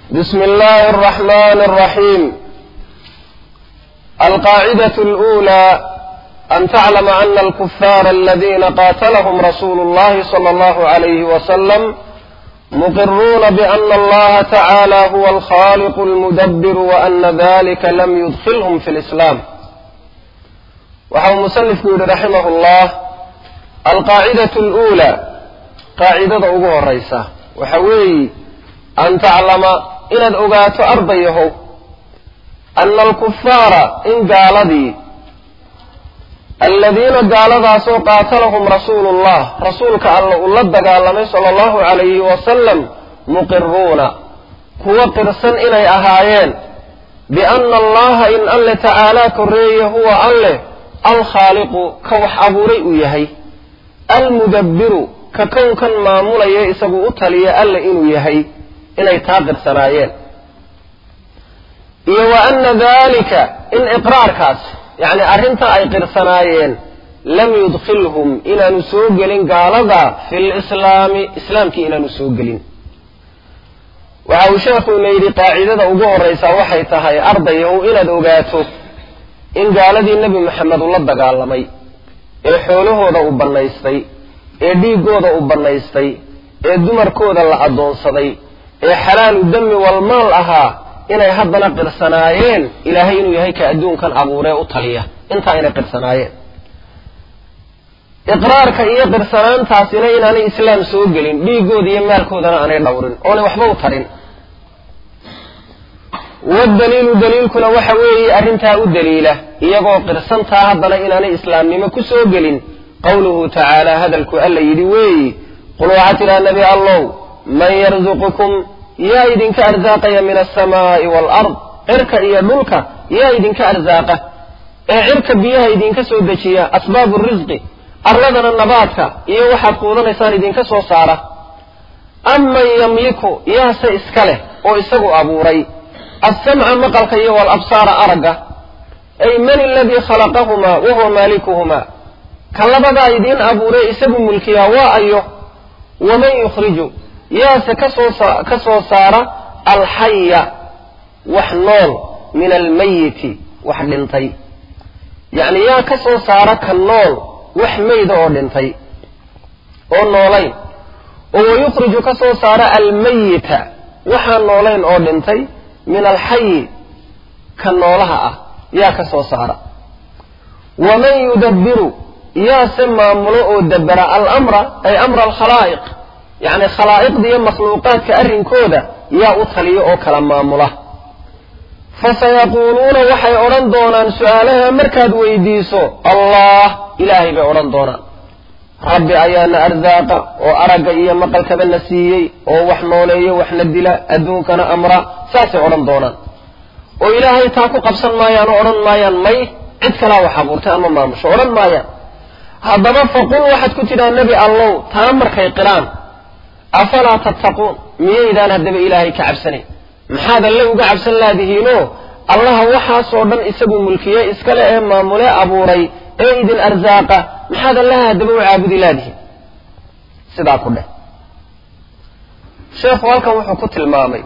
بسم الله الرحمن الرحيم. القاعدة الأولى أن تعلم أن الكفار الذين قاتلهم رسول الله صلى الله عليه وسلم مقرون بأن الله تعالى هو الخالق المدبر وأن ذلك لم يدخلهم في الإسلام. وهو مصنف رحمه الله القاعدة الأولى قاعدة أبوه الرئيسة وحوي أن تعلم إن الأغات أرضيه أن الكفار إن قالدي الذين قالوا قاتلهم رسول الله رسولك الله قال صلى الله عليه وسلم مقرون هو قرسن إلي أهايين بأن الله إن الله تعالى كريه هو الله الخالق كوح أبوري يهي المدبر ككون كان معمولا يسبو أتلي ألا إنو يهي إلي تاقر سرايين وأن ذلك إن إقرار كاس يعني أرنتا أي قرسنايين لم يدخلهم إلى نسوقلين قالوا في الإسلام إسلامك إلى نسوقلين وعو شاكو نيري قاعدة أبوه الرئيسة وحيتها أرضيه إلى دوقاته إن قال دي النبي محمد الله قال لمي حوله ذا أبنيستي ديقو ذا أبنيستي دمركو ذا العدون صدي حلال الدم والمال أها inay haddana qirsanaayeen ilaahay inuu yahay ka adduunkan abuuray u taliya inta ayna qirsanaayeen iqraarka iyo qirsanaantaasina inaanay islaam soo gelin dhiigooda iyo maalkoodana aanay dhowrin oona waxba u tarin wadaliilu daliilkuna waxa weeye arrintaa u daliila iyagoo qirsantaa haddana inaanay islaamnimo ku soo gelin qowluhu tacaala hadalku alla yidhi weeye qul waxaa tidhaha nabi allow man yarzuqukum يا إذن كأرزاق من السماء والأرض عرك إيا ملك يا إذن كأرزاق عرك بيها إذن كسودشيا أسباب الرزق أرلدنا النبات إيا وحقودنا إسان إذن كسوصارة أما يملك يا سإسكاله وإساق أبو ري السمع مقلق إيا والأبصار أرقى أي من الذي خلقهما وهو مالكهما كاللبدا إذن أبو ري إساق ملكيا وأيه ومن يخرج يا كسو صار الحي وحنول من الميت وحدنتي يعني يا كسو صار كالنول وحميد أوردنتي ونولين ويخرج كسو صار الميت وحنولين أوردنتي من الحي كالنولها يا كسو صار ومن يدبر يا سما ملؤ دبر الأمر أي أمر الخلائق يعني خلائق دي مخلوقات كأرن كودة يا أطلي أو كلام مامله فسيقولون وحي أوران دونان سؤالها مركاد ويديسو الله إلهي بأوران دونان ربي أيانا أرزاق وأرق إيا مقل كبنسيي ووحنولي وحندلا أدوكنا أمرا ساسي أوران دونان وإلهي تاكو قبصا مايان أوران مايان مي عدكلا وحبورتا أما مامش أوران مايان هذا ما فقول واحد كتنا النبي الله تامر كيقران أفلا تتقون ميدان هدب إلهي كعبسني محاذا اللي وقعبسن لا دهينو الله وحا صورنا إسابو ملكية إسكالا إما ملاء أبو ري إيد الأرزاق محاذا الله هدب وعابد لا دهين سيدا كله شيخ والكم وحكوت المامي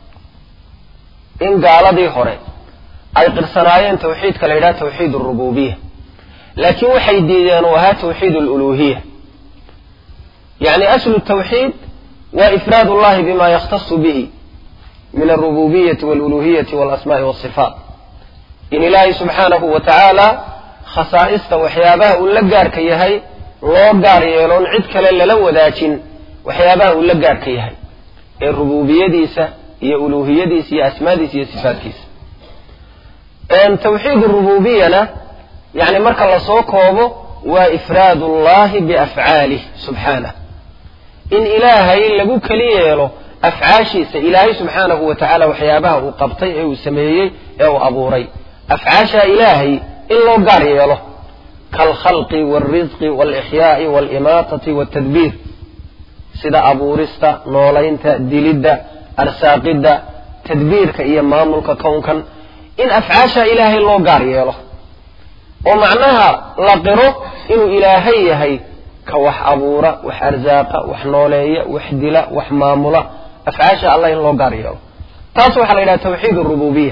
إن قال دي هوري أي قرصنايين توحيد كالعداء توحيد الربوبية لكن وحي ديدان وها توحيد الألوهية يعني أصل التوحيد وإفراد الله بما يختص به من الربوبية والألوهية والأسماء والصفات إن الله سبحانه وتعالى خصائص وحيابه اللقار كيهي لوقار يلون عدك للو ذاتين وحيابه اللقار كيهي الربوبية ديسة هي ألوهية ديسة هي أسماء ديسة هي صفات ديسة أن توحيد الربوبية يعني مرك الله صوكوه وإفراد الله بأفعاله سبحانه إن إلهي لقو كليله أفعاشي إلهي سبحانه وتعالى وحيابه وقبطي وسميي أو أبوري أفعاشا إلهي إلا قاري له كالخلق والرزق والإحياء والإماتة والتدبير سيدا أبورستا نولينتا ديلدا أرساقدا تدبير كإيا ماملك كونكا إن أفعاشا إلهي إلا قاري له ومعناها لقرو إنه إلهي هي كوح أبورة وح أرزاقة وح نولية وح دلة وح ماملة أفعاشا الله إن لو قاريه تاسو waxa la yiraahdaa tawxiid ar-rububiyyah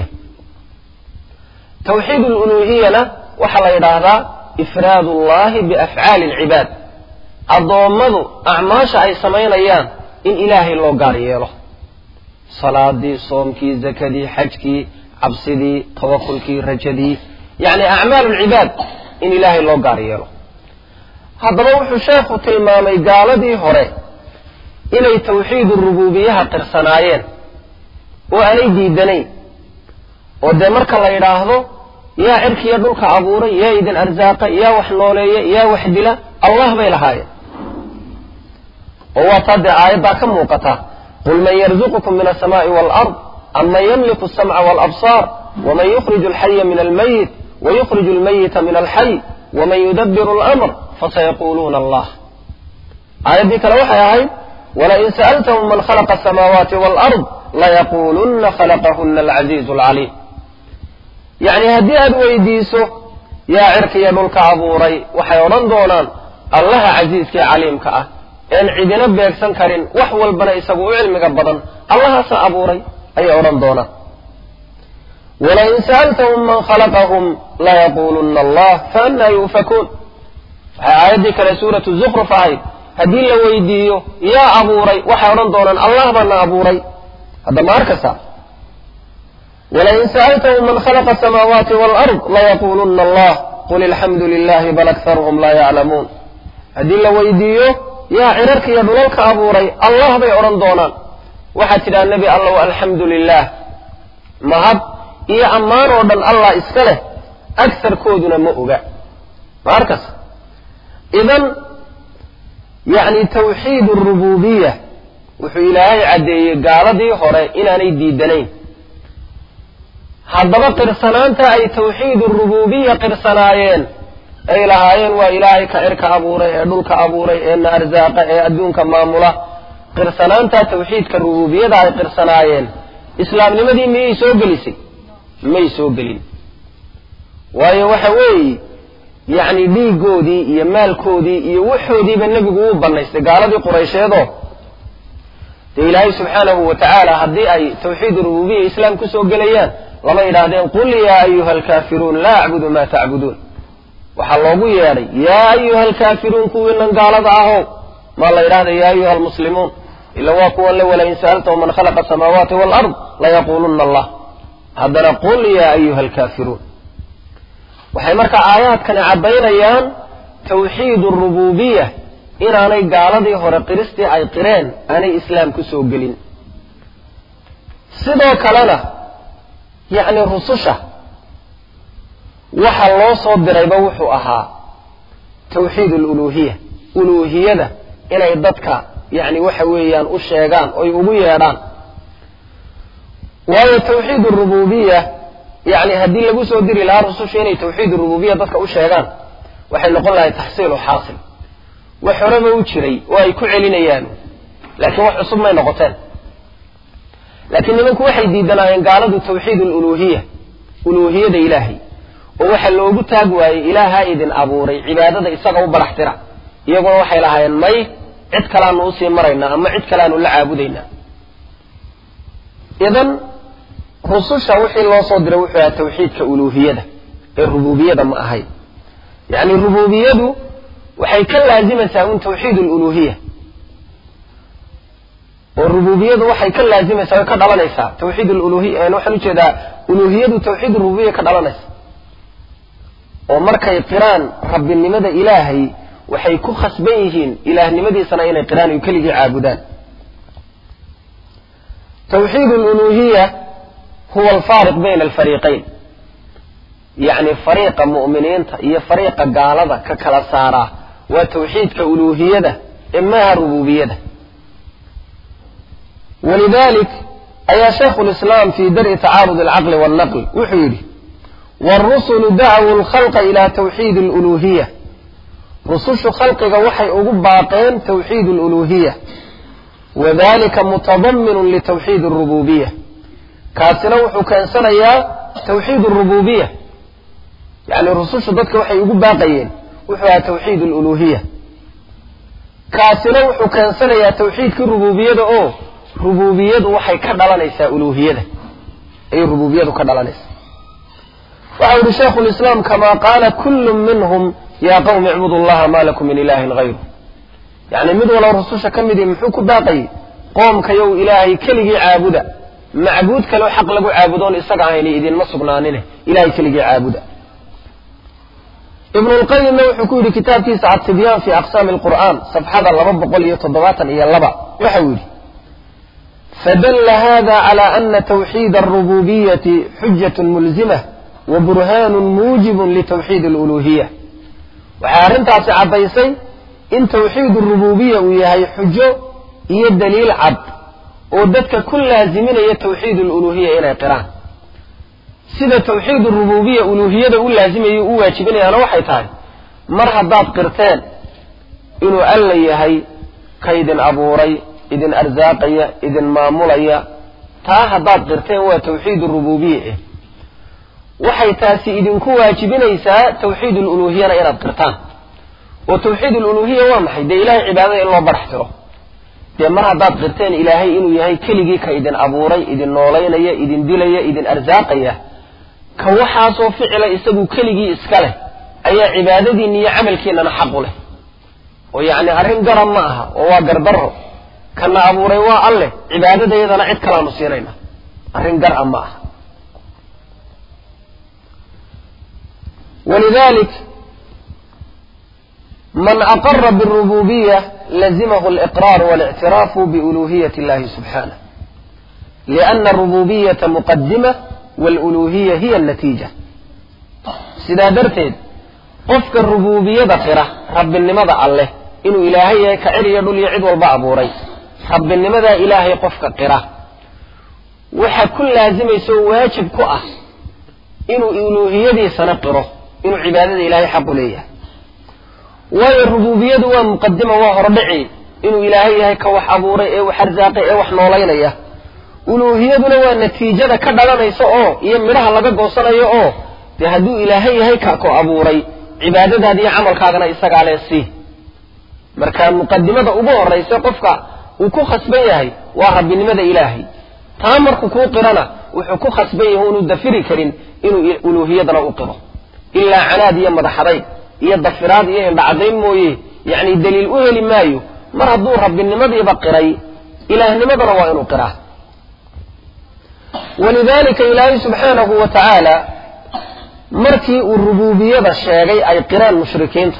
tawxiid al-uluhiyyah waxa la yiraahdaa ifraad Allah bi af'aal al-ibad adoomadu a'maasha ay sameeyaan in ilaahay loo gaar yeelo salaadii soomkii zakadii xajkii cabsidii tawakkulkii rajadii yani a'maal al-ibad in ilaahay loo gaar yeelo haddaba wuxuu sheekhu tilmaamay gaaladii hore inay tawxiid ar-rububiyyah qirsanaayeen oo aanay diidanayn oo de marka la yiraahdo yaa cirkiya dhulka abuuray yaa idin arzaaqa yaa wax nooleeya yaa wax dila Allah bay lahaayeen oo waxa aayada ka muuqata qul man yarzuqukum min as-samaa'i wal ard amma yamliku as-sam'a wal absar wa man yukhriju al-hayya min al-mayyit wa yukhriju al-mayyita min al-hayy wa man yudabbiru al-amr fasayaquluna Allah aayadii kale waxay ahayd wala in sa'altahum man khalaqa as-samawati wal ard la yaqulunna khalaqahunna al-'aziz al-'alim yani hadii aad weydiiso yaa cirkiya dhulka abuuray waxay oran doonaan Allah aziizka caliimka ah in cidina beegsan karin wax walbana isagu u cilmiga badan Allah sa abuuray ay oran doonaan wala in sa'altahum man khalaqahum la yaqulunna Allah fa anna yufakun ayadi kala suratu az-zukhruf ayat hadii la weydiiyo yaa abuuray waxay oran doonaan Allah bana abuuray hada markasa wala in sa'altahum man khalaqa as-samawati wal ard la yaqulunna Allah qul alhamdulillahi bal aktharuhum la ya'lamun hadii la weydiiyo yaa cirarka iyo dhulalka abuuray Allah bay oran doonaan waxa tiraa nabi Allah alhamdulillah mahab iyo amaan oo dhan Allah iska leh aktharkooduna ma oga markas idan yani tawxiid ar-rububiyyah wuxuu ilaahay cadeeyay gaaladii hore inaanay diidanayn haddaba qirsanaanta ay tawxiid ar-rububiyyah qirsanaayeen ay lahaayeen waa ilaahay ka cirka abuuray ee dhulka abuuray ee na arzaaqa ee adduunka maamula qirsanaanta tawxiidka rububiyyada ay qirsanaayeen islaamnimadii miyay soo gelisay may soo gelin waayo waxa weeye yani dhiigoodii iyo maalkoodii iyo waxoodiiba nabigu uu banaystay gaaladii quraysheedo ilaahay subhanahu wa ta'ala hadii ay tawxiid ar-rububiyyah islaam ku soo gelayaan lama yiraahdeen qul ya ayyuhal kaafiruun la a'budu ma ta'budun waxa loogu yeeray ya ayyuhal kaafiruun kuwinan gaalada aho ma la yiraahdo ya ayyuhal muslimuun illa wa kuwa wala in sa'altahum man khalaqa as-samawati wal ard la yaqulunna Allah hadana qul ya ayyuhal kaafiruun waxay marka aayaadkan cadeynayaan tawxiid ar-rububiyyah inaanay gaaladii hore qiristii ay qireen aanay islaam ku soo gelin sidoo kalena yani rususha waxa loo soo dirayba wuxuu ahaa tawxiid al-uluhiyyah uluhiyada inay dadka yani waxa weeyaan u sheegaan oo ay ugu yeedhaan waayo tawxiid ar-rububiyyah yani hadii lagu soo diri lahaa rususha inay tawxiid ar-rububiyyah dadka u sheegaan waxay noqon lahayd tahsiil oo xaasil wax horeba u jiray oo ay ku celinayaan laakiin wax cusub ma noqoteen laakiin nimanku waxay diidanayeen gaaladu tawxiid al-uluhiyyah uluhiyada ilaahay oo waxa loogu taag waayay ilaaha idin abuuray cibaadada isaga u baraxtira iyagoo waxay lahaayeen may cid kale aanu u sii marayna ama cid kale aanu la caabudayna idan rususha wixii loo soo diray wuxuu ahaa tawxiidka uluhiyada ee rububiyyada ma ahay yani rububiyyadu waxay ka laazimaysaa in tawxiid al-uluhiyyah oo rububiyyadu waxay ka laazimaysaa ka dhalanaysaa tawxiid al-uluhiyyah ee waxaan u jeedaa uluhiyyadu tawxiid ar-rububiyyah ka dhalanaysa oo markay qiraan rabbinimada ilaahay waxay ku khasban yihiin ilaahnimadiisana inay qiraan iyo kaliya caabudaan tawxiid al-uluhiyyah huwa al-fariq bayna al-fariqayn يعني فريق مؤمنين iyo فريق gaalada ka kala saara waa tawxiidka uluhiyada ima rububiyada ولذلك أي شيخ الإسلام في درء تعارض العقل والنقل وحيري والرسل دعوا الخلق إلى توحيد الألوهية رسل خلق وحي أقباطين توحيد الألوهية وذلك متضمن لتوحيد الربوبية كاسنوح كان سنيا توحيد الربوبية يعني الرسل شدتك وحي أقباطين وحي توحيد الألوهية كاسنوح كان سنيا توحيد الربوبية ربوبية وحي كدلا ليس ألوهية أي ربوبية كدلانيس وعود شيخ الإسلام كما قال كل منهم يا قوم اعبدوا الله ما لكم من إله غيره يعني مد ولا رسوش كمدي محوك باقي قوم كيو إلهي كلي عابدا معبود كلو حق لقو عابدون إستقعيني إذن ما سقنانينه إلهي كلي عابدا ابن القيم وحكوا لي كتاب تسعة تبيان في أقسام القرآن صفحة الرب قل يتضباطا إيا اللبا وحولي فدل هذا على أن توحيد الربوبية حجة ملزمة وبرهان موجب لتوحيد الألوهية وحارنت عسى بيسي إن توحيد الربوبية وياهي حجة هي الدليل عب ودتك كل لازمين هي توحيد الألوهية إلى قرآن سيدة توحيد الربوبية ألوهية دول لازم يواجبين أنا وحي تاني مرحبات قرتان إنه ألا يهي كيدن أبوري إذن أرزاقية إذن مامولية تاهبات قرتان هو توحيد الربوبية وحي تاسي إذن كواجبين إيسا توحيد الألوهية إلى قرتان وتوحيد الألوهية ومحي دي إلهي عبادة إلا برحتره دي مرحبات قرتان إلهي إنه يهي كليجي كيدن أبوري إذن نولينية إذن دلية إذن أرزاقية كوحاسو فعل إساقو كليجي إسكاله أي عبادتي نية عمل كينا حق له ويعني أرين قرم معها وهو قردره كان أبو ريواء الله عبادتي إذا نعيد كلام السيرين أرين قرم معها ولذلك من أقر بالربوبية لزمه الإقرار والاعتراف بألوهية الله سبحانه لأن الربوبية مقدمة والألوهية هي النتيجة سيدا درتين قفك الربوبية دقرة رب النمضى الله إنه إلهي كعري يدل يعد والبعبوري رب النمضى إلهي قفك قرة وحا كل لازم يسوي واجب كؤة إنه ألوهية دي سنقره إنه عبادة إلهي حق ليه والربوبية هو مقدمة وهو ربعي إنه إلهي كوح أبوري وحرزاقي وحنولينيه uluhiyaduna waa natiijada ka dhalanaysa oo iyo midhaha laga goosanayo oo de haduu ilaahay yahay ka ko abuuray cibaadadaada iyo amalkaagana isaga leesii marka muqaddimada ugu horeysa qofka uu ku khasban yahay waa rabbinimada ilaahay taa markuu ku qirana wuxuu ku khasban yahay inuu dafiri karin inuu uluhiyadana u qiro illa canaad iyo madaxaday iyo dafiraad iyo indhacadayn mooyee yani daliil u heli maayo mar haduu rabbinimada baqiray ilaahnimadana waa inuu qiraa ولذلك إلهي سبحانه وتعالى مركي الربوبية الشيغي أي قران مشركين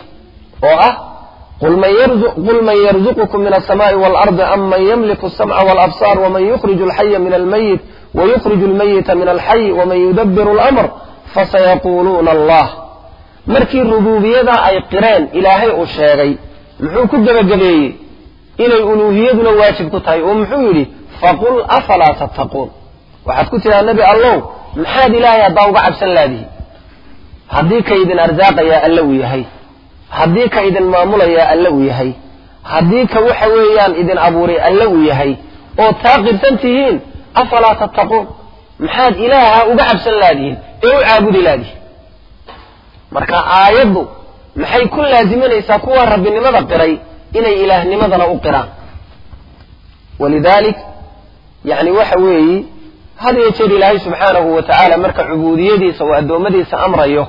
قل من يرزقكم من السماء والأرض أم من يملك السمع والأبصار ومن يخرج الحي من الميت ويخرج الميت من الحي ومن يدبر الأمر فسيقولون الله مركي الربوبية أي قران إلهي الشيغي محو كجب الجبي إلى الألوهية واجب تطهي ومحو يلي فقل أفلا تتقون waxaad ku tiraa nabi allah maxaad ilaahay aad uga cabsan laadihi hadii ka idin arzaaqaya alla uu yahay hadii ka idin maamulaya alla uu yahay hadii ka waxa weeyaan idin abuuray alla uu yahay oo taaqirsantihiin afala tattaqun maxaad ilaaha uga cabsan laadihi ee u caabudi laadihi marka aayadu maxay ku laazimanaysaa kuwa rabbinimada qiray inay ilaahnimadana u qiraan walidalik yani waxa weeyi هذا يجري الله سبحانه وتعالى مركع عبوديته وأدومديسه أمره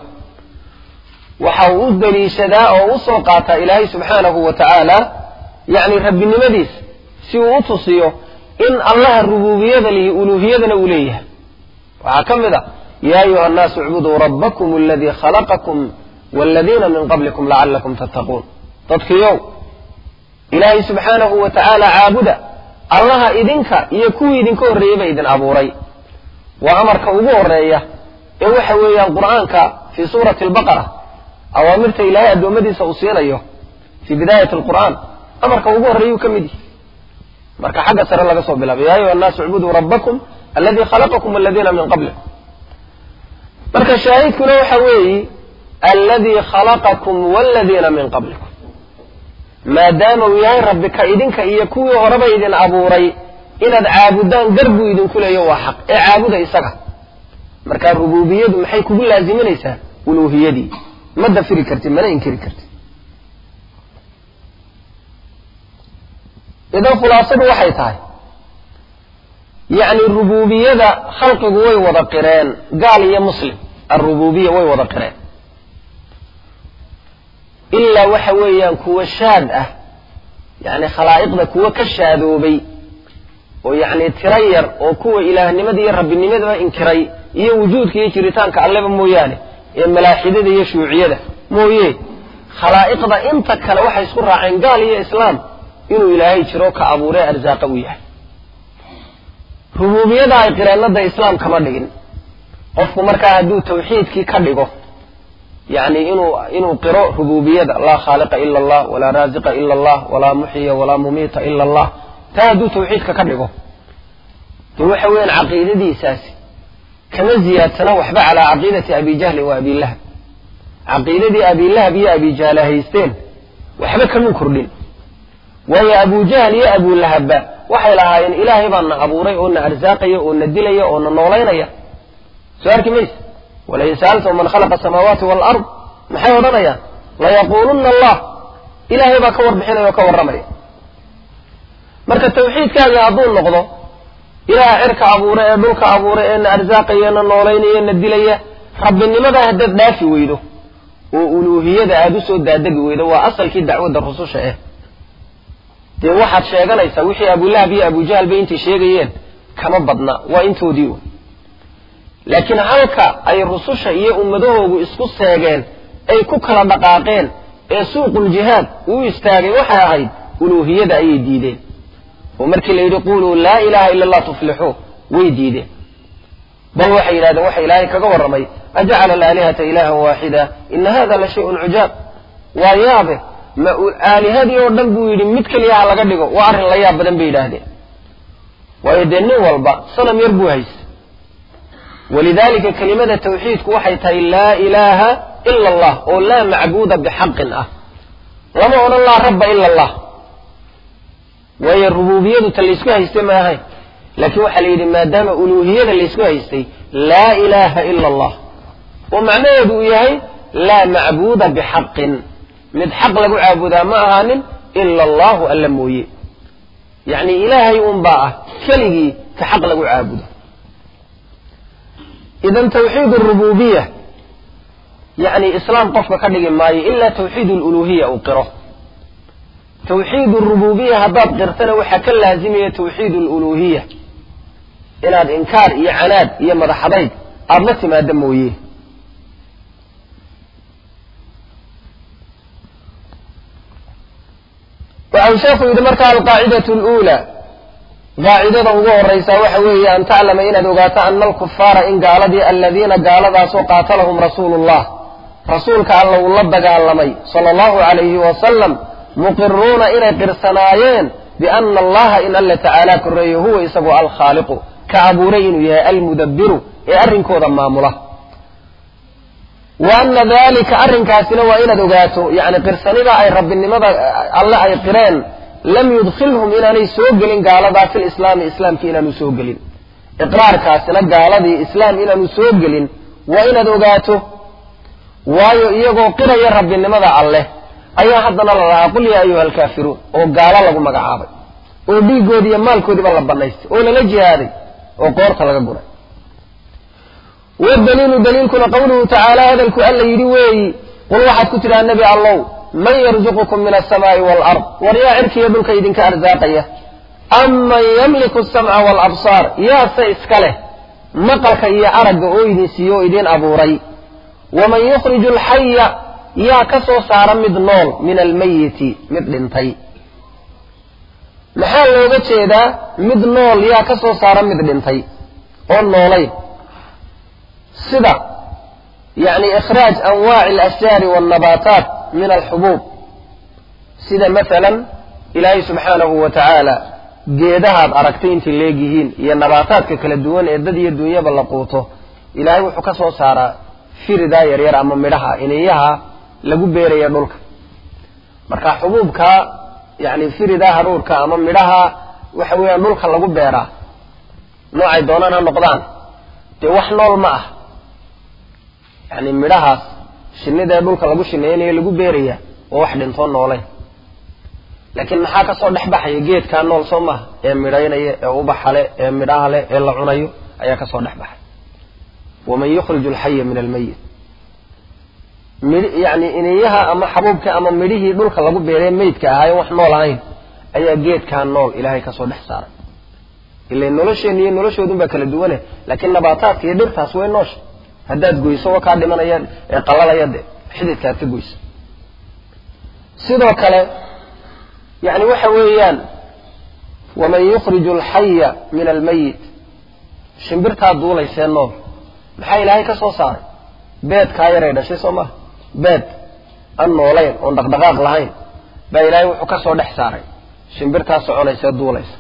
وحاول لي شداء وسوقات إلهي سبحانه وتعالى يعني رب النمديس سوء تصيه إن الله الربوبية لي ألوهية لوليه وحكم ذا يا أيها الناس اعبدوا ربكم الذي خلقكم والذين من قبلكم لعلكم تتقون تتقيوا إلهي سبحانه وتعالى عابدا الله إذنك يكون إذنك الرئيبة إذن أبوري وأمرك أبو الرئية إوحوي القرآن في سورة البقرة أوامرت إلهي أدومدي سأصير في بداية القرآن أمرك أبو الرئية كمدي أمرك حق سر الله قصوا بالله يا أيها الناس اعبدوا ربكم الذي خلقكم والذين من قبلكم أمرك الشاهد كله حوي الذي خلقكم والذين من قبلكم ما دام وياي ربك إذنك يكون غرب إذن أبوري إن عابدان قربوا إذن كل يوم حق عابد إسقى مركا الربوبية محي كل لازم ليس ألوهية دي ما دفري كرتي ما ينكري كرتي إذا خلاصة وحي تاي يعني الربوبية خلق وي وذقرين قال يا مسلم الربوبية وي وذقرين إلا وحويا كو شاد يعني خلائق ذا كو كشادوبي ويعني ترير وكو إله النمدي رب النمدي إنكري إيه وجودك يجريتان كعلبا موياني إيه ملاحدة إيه شيوعية مويه خلائق ذا انت كلا وحي سرع عن قال يا إسلام إنه إلهي شروك أبوري أرزاق وياه ربوبية ذا إقران ذا إسلام كما دقين قفوا مركا هدو توحيد كي كدقو يعني إنه قراء ربوبية لا خالق إلا الله ولا رازق إلا الله ولا محيي ولا مميت إلا الله تهدو توحيد كدقو يروح وين عقيدة دي إساسي كما زياد تنوح على عقيدة أبي جهل وأبي اللهب عقيدة دي أبي اللهب يا أبي جهل هيستين وحبك من كردين ويا أبو جهل يا أبو اللهب وحي لها إن إلهي بأن أبوري أن أرزاقي أن الدلي أن النولين سؤالك ميس ولئن سألتم من خلق السماوات والأرض محي ودنيا ليقولن الله إلهي بكور بحين وكور رمري مركا التوحيد كان يعضون نقضه إلهي عرك أبوري دولك أبوري أن أرزاقي أن النولين أن الدلي رب النمذا هدد دافي ويدو وألوهية دا أدوسو دادق ويدو وأصل كي دعوة الرسول شئه dee waxaad sheeganaysaa wixii abulahab iyo abujahl bay intii sheegayeen kama badna waa intoodiiu laakiin halka ay rususha iyo ummadahoogu isku seegeen ay ku kala dhaqaaqeen ee suuqul jihaad uu istaagay waxay ahayd uluuhiyada ayay diideen oo markii la yidhi quluu laa ilaaha illa allah tuflixuu way diideen bal waxay yidhahdeen waxa ilaahay kaga warramay ajacala alaalihata ilaahan waaxida ina hada la shayun cujaab waa yaabe ما آلهة يوردن بويد متكل يا على قديقه وارن لا يا بدن بيدهده ويدني والبا صنم يربوهيس ولذلك كلمة التوحيد كوحيتها لا إله إلا الله أو لا معبود بحق وما هو الله رب إلا الله وهي الربوبية اللي اسمها يستمع هاي لكن وحليل ما دام ألوهية اللي اسمها يستي لا إله إلا الله ومعنى يدو هاي لا معبود بحق mid xaq lagu caabudaa ma ahaanin ila allahu alla mooye yani ilaahay un baa ah keligii ka xaq lagu caabudo idan tawxiid rububiya yani islaam qofka ka dhigi maayo ilaa tawxiid uluhiya uu qiro tawxiid rububiya haddaad qirtana waxaa ka laazimaya tawxiid uluhiya inaad inkaar iyo canaad iyo madaxadayd aad la timaada mooye وعن شيخ يدمرك القاعدة الأولى قاعدة أولا الرئيسة وحوية أن تعلم إن دوغات أن الكفار إن قال دي الذين قال ذا قاتلهم رسول الله رسولك الله لبق علمي صلى الله عليه وسلم مقرون إلى قرسنايين بأن الله إن الله تعالى كريه هو يسبع الخالق كعبورين يا المدبر أرنكو ضمامله وأن ذلك أرنكاسنا وإن دوغاته يعني قرسننا أي رب النمضى الله أي قرين لم يدخلهم إلى أن يسوقلين قال ذا في الإسلام إسلام كينا نسوقلين إقرار كاسنا قال ذي إسلام إلى نسوقلين وإن دوغاته ويقو قرى يا رب النمضى الله أي حدنا الله قل يا أيها الكافرون وقال لكم مقعابي وبيقوا دي مالكو دي بالله بنيست ولا لجي هذه وقورت لك قرى والدليل دليلكم قوله تعالى هذا الكؤل يدوي قل واحد كتر النبي الله من يرزقكم من السماء والأرض وريا عرك يدلك يدنك أرزاقية أما يملك السمع والأبصار يا سيسكله مقلك يا أرق أويدي سيو إدين أبو ري ومن يخرج الحي يا كسو صار مدنول من الميت مدلنتي محال لو بتشيدا مدنول يا كسو صار مدلنتي والنولين سدى يعني إخراج أنواع الأشجار والنباتات من الحبوب سدى مثلا إلهي سبحانه وتعالى جيدها أركتين تلاقيهين هي النباتات كالدوان إددي الدنيا بلقوته إلهي وحكسه صار في ردا يرير أما مدها إنيها لقو بيري يدولك مركا حبوبك يعني في ردا هرورك أما مدها وحويا دولك لقو بيرا نوعي دونانا نقضان توحنول معه يعني مدها شنيده دولك لغو شنينيه لغو بيريا oo wax dhinto noolay laakiin maxaa ka soo dhexbaxaya geedkaa nool soo maaha ee midhaynaya ee ubaxa leh ee midhaha leh ee la cunayo ayaa ka soo dhexbaxay waman yukhriju alxaya min almayit yani iniyaha ama xabuubka ama midhihii dhulka lagu beeree meydka ahaayen wax nool ahayn ayaa geedkaa nool ilaahay kasoo dhex saaray ila nolosheenna iyo noloshoodun baa kala duwane laakiin nabaataadka iyo dhirtaas way noosha haddaad goyso wa kaa dhimanaya ee qalalaya de xididkaad ka goysa sidoo kale yani waxa weeyaan waman yukhriju alxaya min almayit shimbirtaa duulaysee nool maxaa ilaahay ka soo saaray beedkaa yaray dhashay soo maha beed aan noolayn oon dhaqdhaqaaq lahayn baa ilaahay wuxuu ka soo dhex saaray shimbirtaa soconaysee duulaysa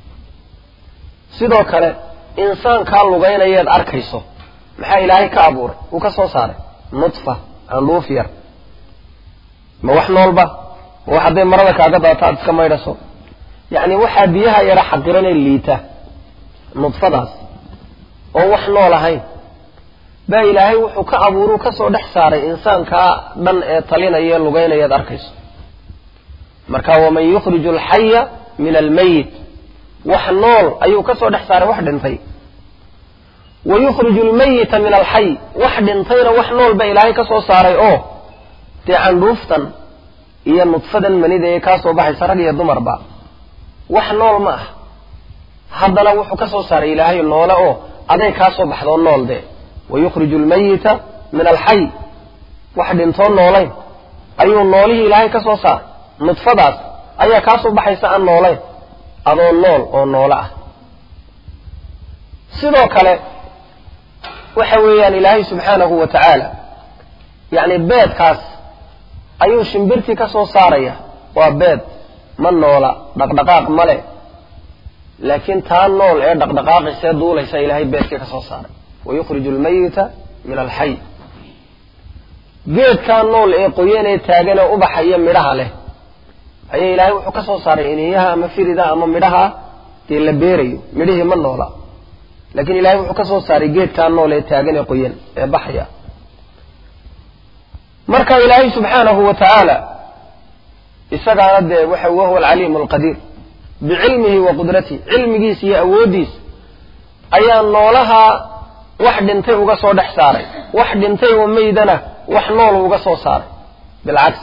sidoo kale insaankaa lugaynayeed arkayso maxaa ilaahay ka abuuray uu ka soo saaray nudfa candhuuf yar ma wax noolba ma wax hadday marada kaaga daato aad iska maydhaso yacni waxaa biyaha yara xaqiranee liita nudfadaas oo wax nool ahayn baa ilaahay wuxuu ka abuuruu ka soo dhex saaray insaankaa dhan ee talinaya ee lugaynayeed arkayso marka waman yukhriju alxaya min almayit wax nool ayuu ka soo dhex saaray wax dhintay wa yukhriju almayita min alxay wax dhintayna wax nool baa ilaahay ka soo saaray oo dee candhuuftan iyo nudfadan manida ee kaa soo baxaysa rag iyo dumarba wax nool ma ah haddana wuxuu ka soo saaray ilaahay noole oo aday kaa soo baxdoo nool dee wayukhriju almayita min alxay wax dhintoo noolayn ayuu noolihii ilaahay ka soo saaray nudfadaas ayaa kaa soo baxaysa aan noolayn adoo nool oo noole ah sidoo kale waxa weeyaan ilaahay subxaanahu wa tacaala yacni beedkaas ayuu shimbirtii ka soo saaraya waa beed ma noola dhaqdhaqaaq ma leh laakiin taa nool ee dhaqdhaqaaqaysee duulaysa ilaahay beedkii ka soo saaray wayukhriju almayita min alxay geedkaa nool ee qoyan ee taagan ee ubaxa iyo midhaha leh ayaa ilaahay wuxuu ka soo saaray iniyaha ama firida ama midhaha dee la beerayo midhihii ma noola laakiin ilaahay wuxuu ka soo saaray geedkaa nool ee taagan ee qoyan ee baxaya marka ilaahay subxaanahu wa tacaala isagaana dee wahuwa alcaliimu alqadiir bicilmihi wa qudratihi cilmigiisa iyo awooddiisa ayaa noolaha wax dhintay uga soo dhex saaray wax dhintay oo meydana wax nool uga soo saaray bilcaks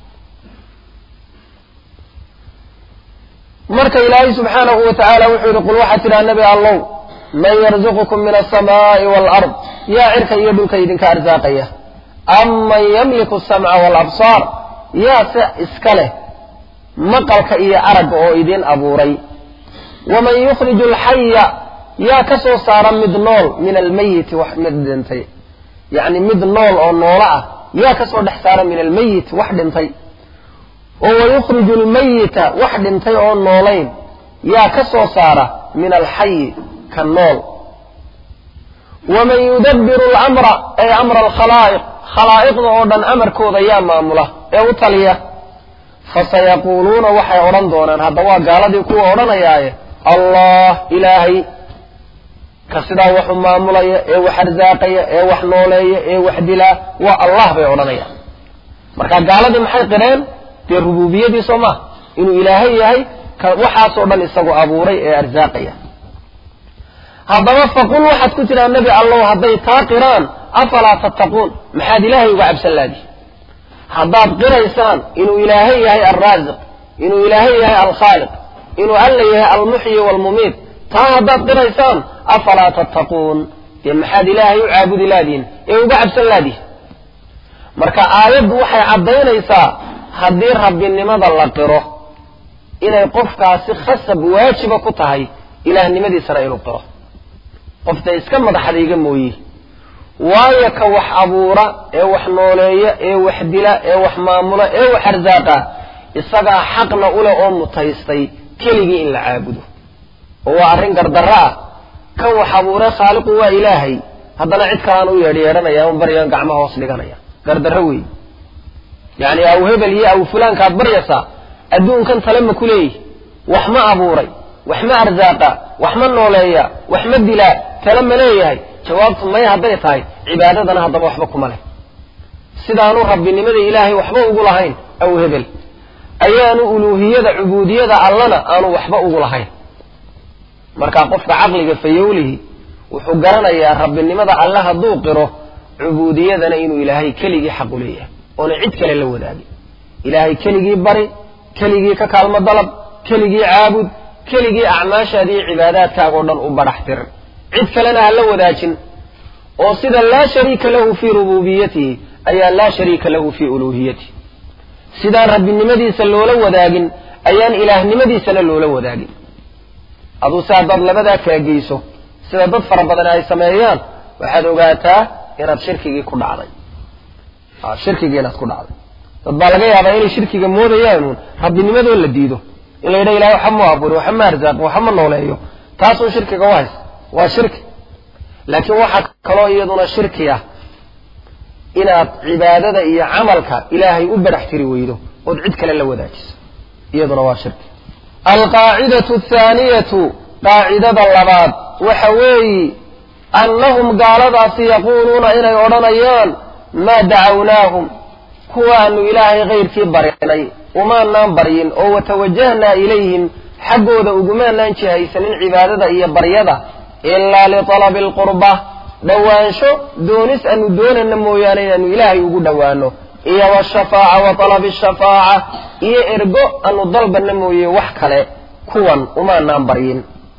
marka ilaahay subxaanahu wa tacaala wuxuu yidhi qul waxaa tidhaha nebi allow man yarzuqukum min alsamaa'i waalard yaa cirka iyo dhulka idinka arsaaqaya amman yamliku asamca waalabsaar yaa se iska leh maqalka iyo aragga oo idin abuuray waman yukhriju alxaya yaa ka soo saara mid nool min almayiti wax mid dhintay yacni mid nool oo noolo ah yaa ka soo dhex saara min almayit wax dhintay oo wayukhriju almayita wax dhintay oo noolayn yaa ka soo saara min alxayi ka nool waman yudabbiru alamra ay amra alkhalaa'iq khalaa'iqda oo dhan amarkooda yaa maamula ee u taliya fasayaquuluuna waxay odhan doonaan hadda waa gaaladii kuwa odhanayaaye allah ilaahay ka sidaa waxu maamulaya ee wax arsaaqaya ee wax nooleeya ee wax dilaa waa allah bay odhanayaan marka gaaladii maxay qireen dee rubuubiyadii soo maha inuu ilaahay yahay ka waxaasoo dhan isagu abuuray ee arsaaqaya haddaba faqul waxaad ku tidhaha nebi allow hadday taa qiraan afalaa tattaquun maxaad ilaahay uga cabsan laadihi haddaad qiraysaan inuu ilaahay yahay alraasiq inuu ilaahay yahay alkhaaliq inuu alla yahay almuxyi waalmumiit taa haddaad qiraysaan afalaa tattaquun dee maxaad ilaahay u caabudi laadihin ee uga cabsan laadihi marka aayaddu waxay caddaynaysaa haddii rabbinimada la qiro inay qofkaasi khasab waajiba ku tahay ilaahnimadiisana inuu qiro qofta iska madaxadayga mooye waayo ka wax abuura ee wax nooleeya ee wax dila ee wax maamula ee wax arsaaqa isagaa xaqna u leh oo mutaystay keligii in la caabudo oo waa arrin gardarro ah kan wax abuure khaaliqu waa ilaahay haddana cid kalaan u yeedhyeedhanaya un baryan gacmaha hoos dhiganaya gardarro weeye yacni aw hebel iyo aw fulaankaad baryaysaa adduunkan tale ma ku leeyihi wax ma abuuray wax ma arsaaqa wax ma nooleeya wax ma dilaa tale ma leeyahay jawaabtu may hadday tahay cibaadadana haddaba waxba kuma leh sidaanu rabbinimada ilaahay waxba ugu lahayn aw hebel ayaanu uluuhiyada cubuudiyada allana aanu waxba ugu lahayn markaa qofka caqliga fayowlihi wuxuu garanayaa rabbinimada alle hadduu qiro cubuudiyadana inuu ilaahay keligii xaq u leeyahay oona cid kale la wadaagin ilaahay keligii bari keligii ka kaalmo dalab keligii caabud keligii acmaashaada iyo cibaadaadkaaga oo dhan u badhax tir cid kalena ha la wadaajin oo sida laa shariika lahu fii rububiyatihi ayaa laa shariika lahu fii uluuhiyatihi sidaan rabbinimadiisa loola wadaagin ayaan ilaahnimadiisana loola wadaagin aduu si haddaad labadaa kala geyso sida dad fara badan ay sameeyaan waxaad ogaataa inaad shirkigii ku dhacday shirkigii inaad ku dhacday dad baa laga yaabaa inay shirkiga moodayaanuun rabbinimadoo la diido in la yidhaha ilahay waxa mu abuuri waxa ma arsaaqo waxa ma nooleeyo taasuu shirkiga u haysta waa shirki laakiin waxaa kaloo iyaduna shirki ah inaad cibaadada iyo camalka ilaahay u barax tiri weydo ood cid kale la wadaajiso iyaduna waa shirki alqaacidatu athaaniyatu qaacidada labaad waxa weeyi annahum gaaladaasi yaquuluuna inay odhanayaan maa dacawnaahum kuwaanu ilaahay kayrkii barinay umaanaan baryin oo watawajahnaa ilayhim xaggooda ugumaanaan jihaysanin cibaadada iyo baryada ilaa litalabi alqurba dhowaansho doonis aanu doonana mooyaane inaanu ilaahay ugu dhowaano iyo washafaaca wa talabi ashafaaca iyo ergo aanu dalbana mooye wax kale kuwan umaanaan baryin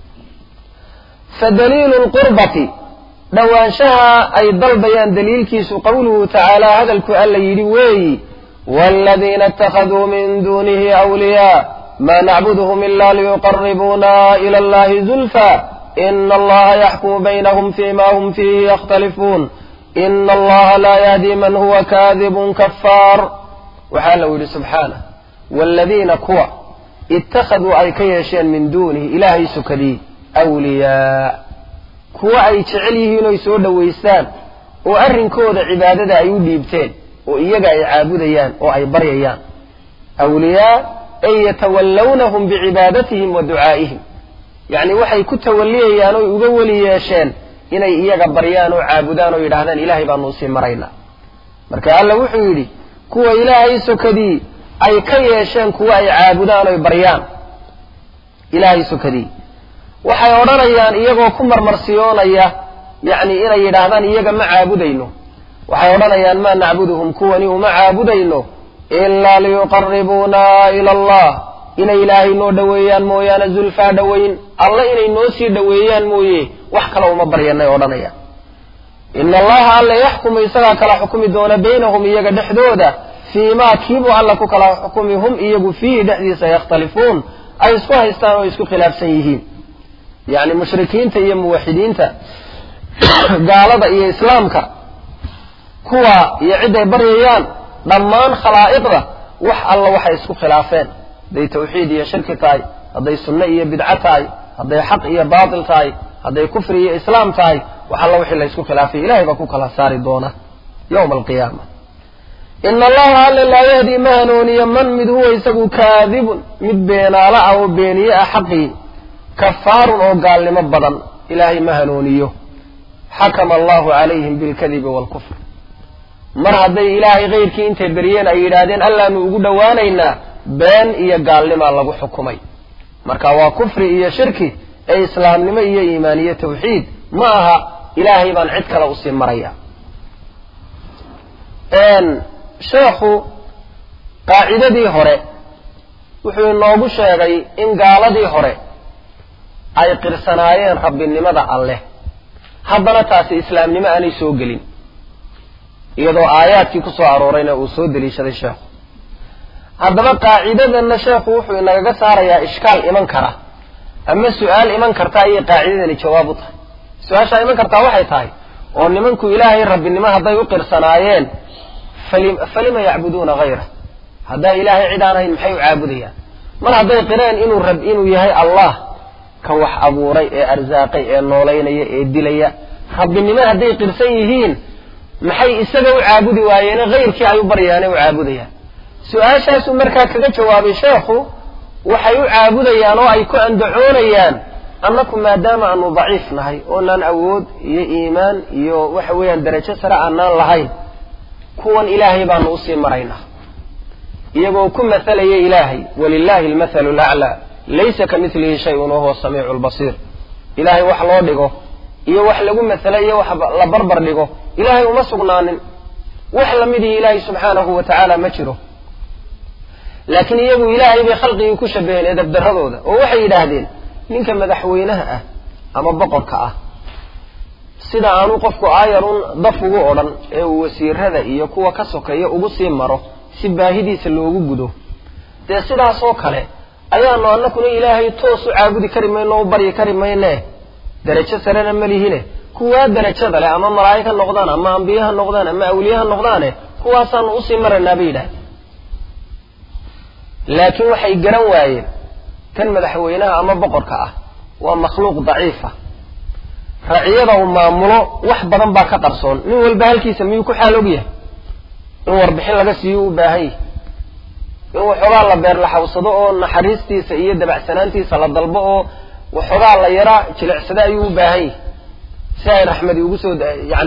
fadaliilu lqurbati dhowaanshaha ay dalbayaan daliilkiisu qawluhu tacaala hadalku alla yidhi weeyi waaladiina ittakhaduu min duunihi awliyaa maa nacbuduhum ila liyuqaribuuna ila allahi zulfa ina allaha yaxkumu baynahum fima hum fiihi yakhtalifuun ina allaha laa yahdi man huwa kaadibun kafaar waxaa lau yidhi subxaanah waaladiina kuwa ittakhaduu ay ka yeesheen min duunihi ilaahay sukadii awliyaa kuwa ay jecel yihiin oy soo dhowaystaan oo arrinkooda cibaadada ay u dhiibteen oo iyaga ay caabudayaan oo ay baryayaan awliyaa ay yatawallawnahum bicibaadatihim wa ducaa'ihim yacni waxay ku tawalliyayaan oy uga weli yeesheen inay iyaga baryaan oo caabudaan oo yidhaahdaan ilaahay baanu usii maraynaa marka alla wuxuu yidhi kuwa ilaahay sokadii ay ka yeesheen kuwa ay caabudaan oy baryaan ilaahay sokadii waxay odhanayaan iyagoo ku marmarsiyoonaya yacni inay yidhaahdaan iyaga ma caabudayno waxay odhanayaan maa nacbuduhum kuwani uma caabudayno ilaa liyuqaribuuna ila allah inay ilaahay noo dhoweeyaan mooyaane zulfaa dhoweyn alle inay noo sii dhoweeyaan mooye wax kale uma baryanay odhanayaan ina allaha alla yaxkumu isagaa kala xukumi doona baynahum iyaga dhexdooda fii maa kiibuu alla ku kala xukumi hum iyagu fiihi dhexdiisa yakhtalifuun ay isku haystaan oo isku khilaafsan yihiin yacni mushrikiinta iyo muwaxidiinta gaalada iyo islaamka kuwa iyo ciday baryayaan dhammaan khalaa'iqda wax alla waxay isku khilaafeen hadday tawxiid iyo shirki tahay hadday sunno iyo bidco tahay hadday xaq iyo baatil tahay hadday kufri iyo islaam tahay wax alla wixii la isku khilaafay ilahay baa ku kala saari doona yowma alqiyaama ina allaha alla laa yahdi ma hanuuniyo man mid huwa isagu kaadibun mid beenaala ah oo beeniye ah xaqii kafaarun oo gaalnimo badan ilaahay ma hanuuniyo xakama allahu calayhim bilkadibi waalkufr mar hadday ilaahay kayrkii intay beryeen ay yidhaahdeen allaanu ugu dhowaanaynaa been iyo gaalnimaa lagu xukumay marka waa kufri iyo shirki ee islaamnimo iyo iimaan iyo tawxiid ma aha ilaahay baan cid kale usii maraya sheekhu qaacidadii hore wuxuu inoogu sheegay in gaaladii hore ay qirsanaayeen rabbinimada alleh haddana taasi islaamnimo aanay soo gelin iyadoo aayaadkii ku soo aroorayna uu soo deliishaday sheekhu haddaba qaacidadanna sheekhu wuxuu inagaga saarayaa ishkaal iman kara ama su-aal iman karta ayay qaacidadani jawaab u tahay su-aashaa iman kartaa waxay tahay oo nimanku ilaahay rabbinimo hadday u qirsanaayeen falima yacbuduuna hayrah haddaa ilaahay cid aan ahayn maxay u caabudayaan mar hadday qireen inuu yahay allah ka wax abuuray ee arsaaqay ee noolaynaya ee dilaya rabbinimo hadday qirsan yihiin maxay isaga u caabudi waayeene hayrkii ay u baryaane u caabudayaan su-aashaasuu markaa kaga jawaabay sheekhu waxay u caabudayaan oo ay ku andacoonayaan annaku maadaama aanu daciif nahay oonaan awood iyo iimaan iyo waxa weeyaan darajo sare aanaan lahayn kuwan ilaahay baanu usii maraynaa iyagoo ku mathalaya ilaahay walillaahi almathalu alaclaa laysa kamithlihi shay'un wahuwa samiicu albasiir ilaahay wax loo dhigo iyo wax lagu mathala iyo wax la barbar dhigo ilaahay uma sugnaanin wax lamidii ilaahay subxaanahu wa tacaala ma jiro laakiin iyagu ilaahay bay khalqigii ku shabaheen edabdaradooda oo waxay yidhaahdeen ninka madaxweynaha ah ama boqorka ah sida aanu qofku aayarun daf ugu odhan ee uu wasiirada iyo kuwa ka sokeeya ugu sii maro si baahidiisa loogu gudo dee sidaasoo kale ayaanu annakuna ilaahay toos u caabudi kari mayno u baryi kari mayne darajo sarena ma lihine kuwaa darajada leh ama malaa'ig ha noqdaan ama ambiye ha noqdaan ama awliye ha noqdaane kuwaasaanu usii maraynaa bay yidhahdeen laakiin waxay garan waayeen kan madaxweynaha ama boqorka ah waa makhluuq daciifa raciyada uu maamulo wax badan baa ka qarsoon nin walba halkiisa miyuu ku xaal og yahay in warbixin laga siiyo u baahan yahay in waxoogaa la beer la xawsado oo naxariistiisa iyo dabacsanaantiisa la dalbo oo waxoogaa la yara jilicsada ayuu u baahan yahay si ay raxmadi ugu soo yani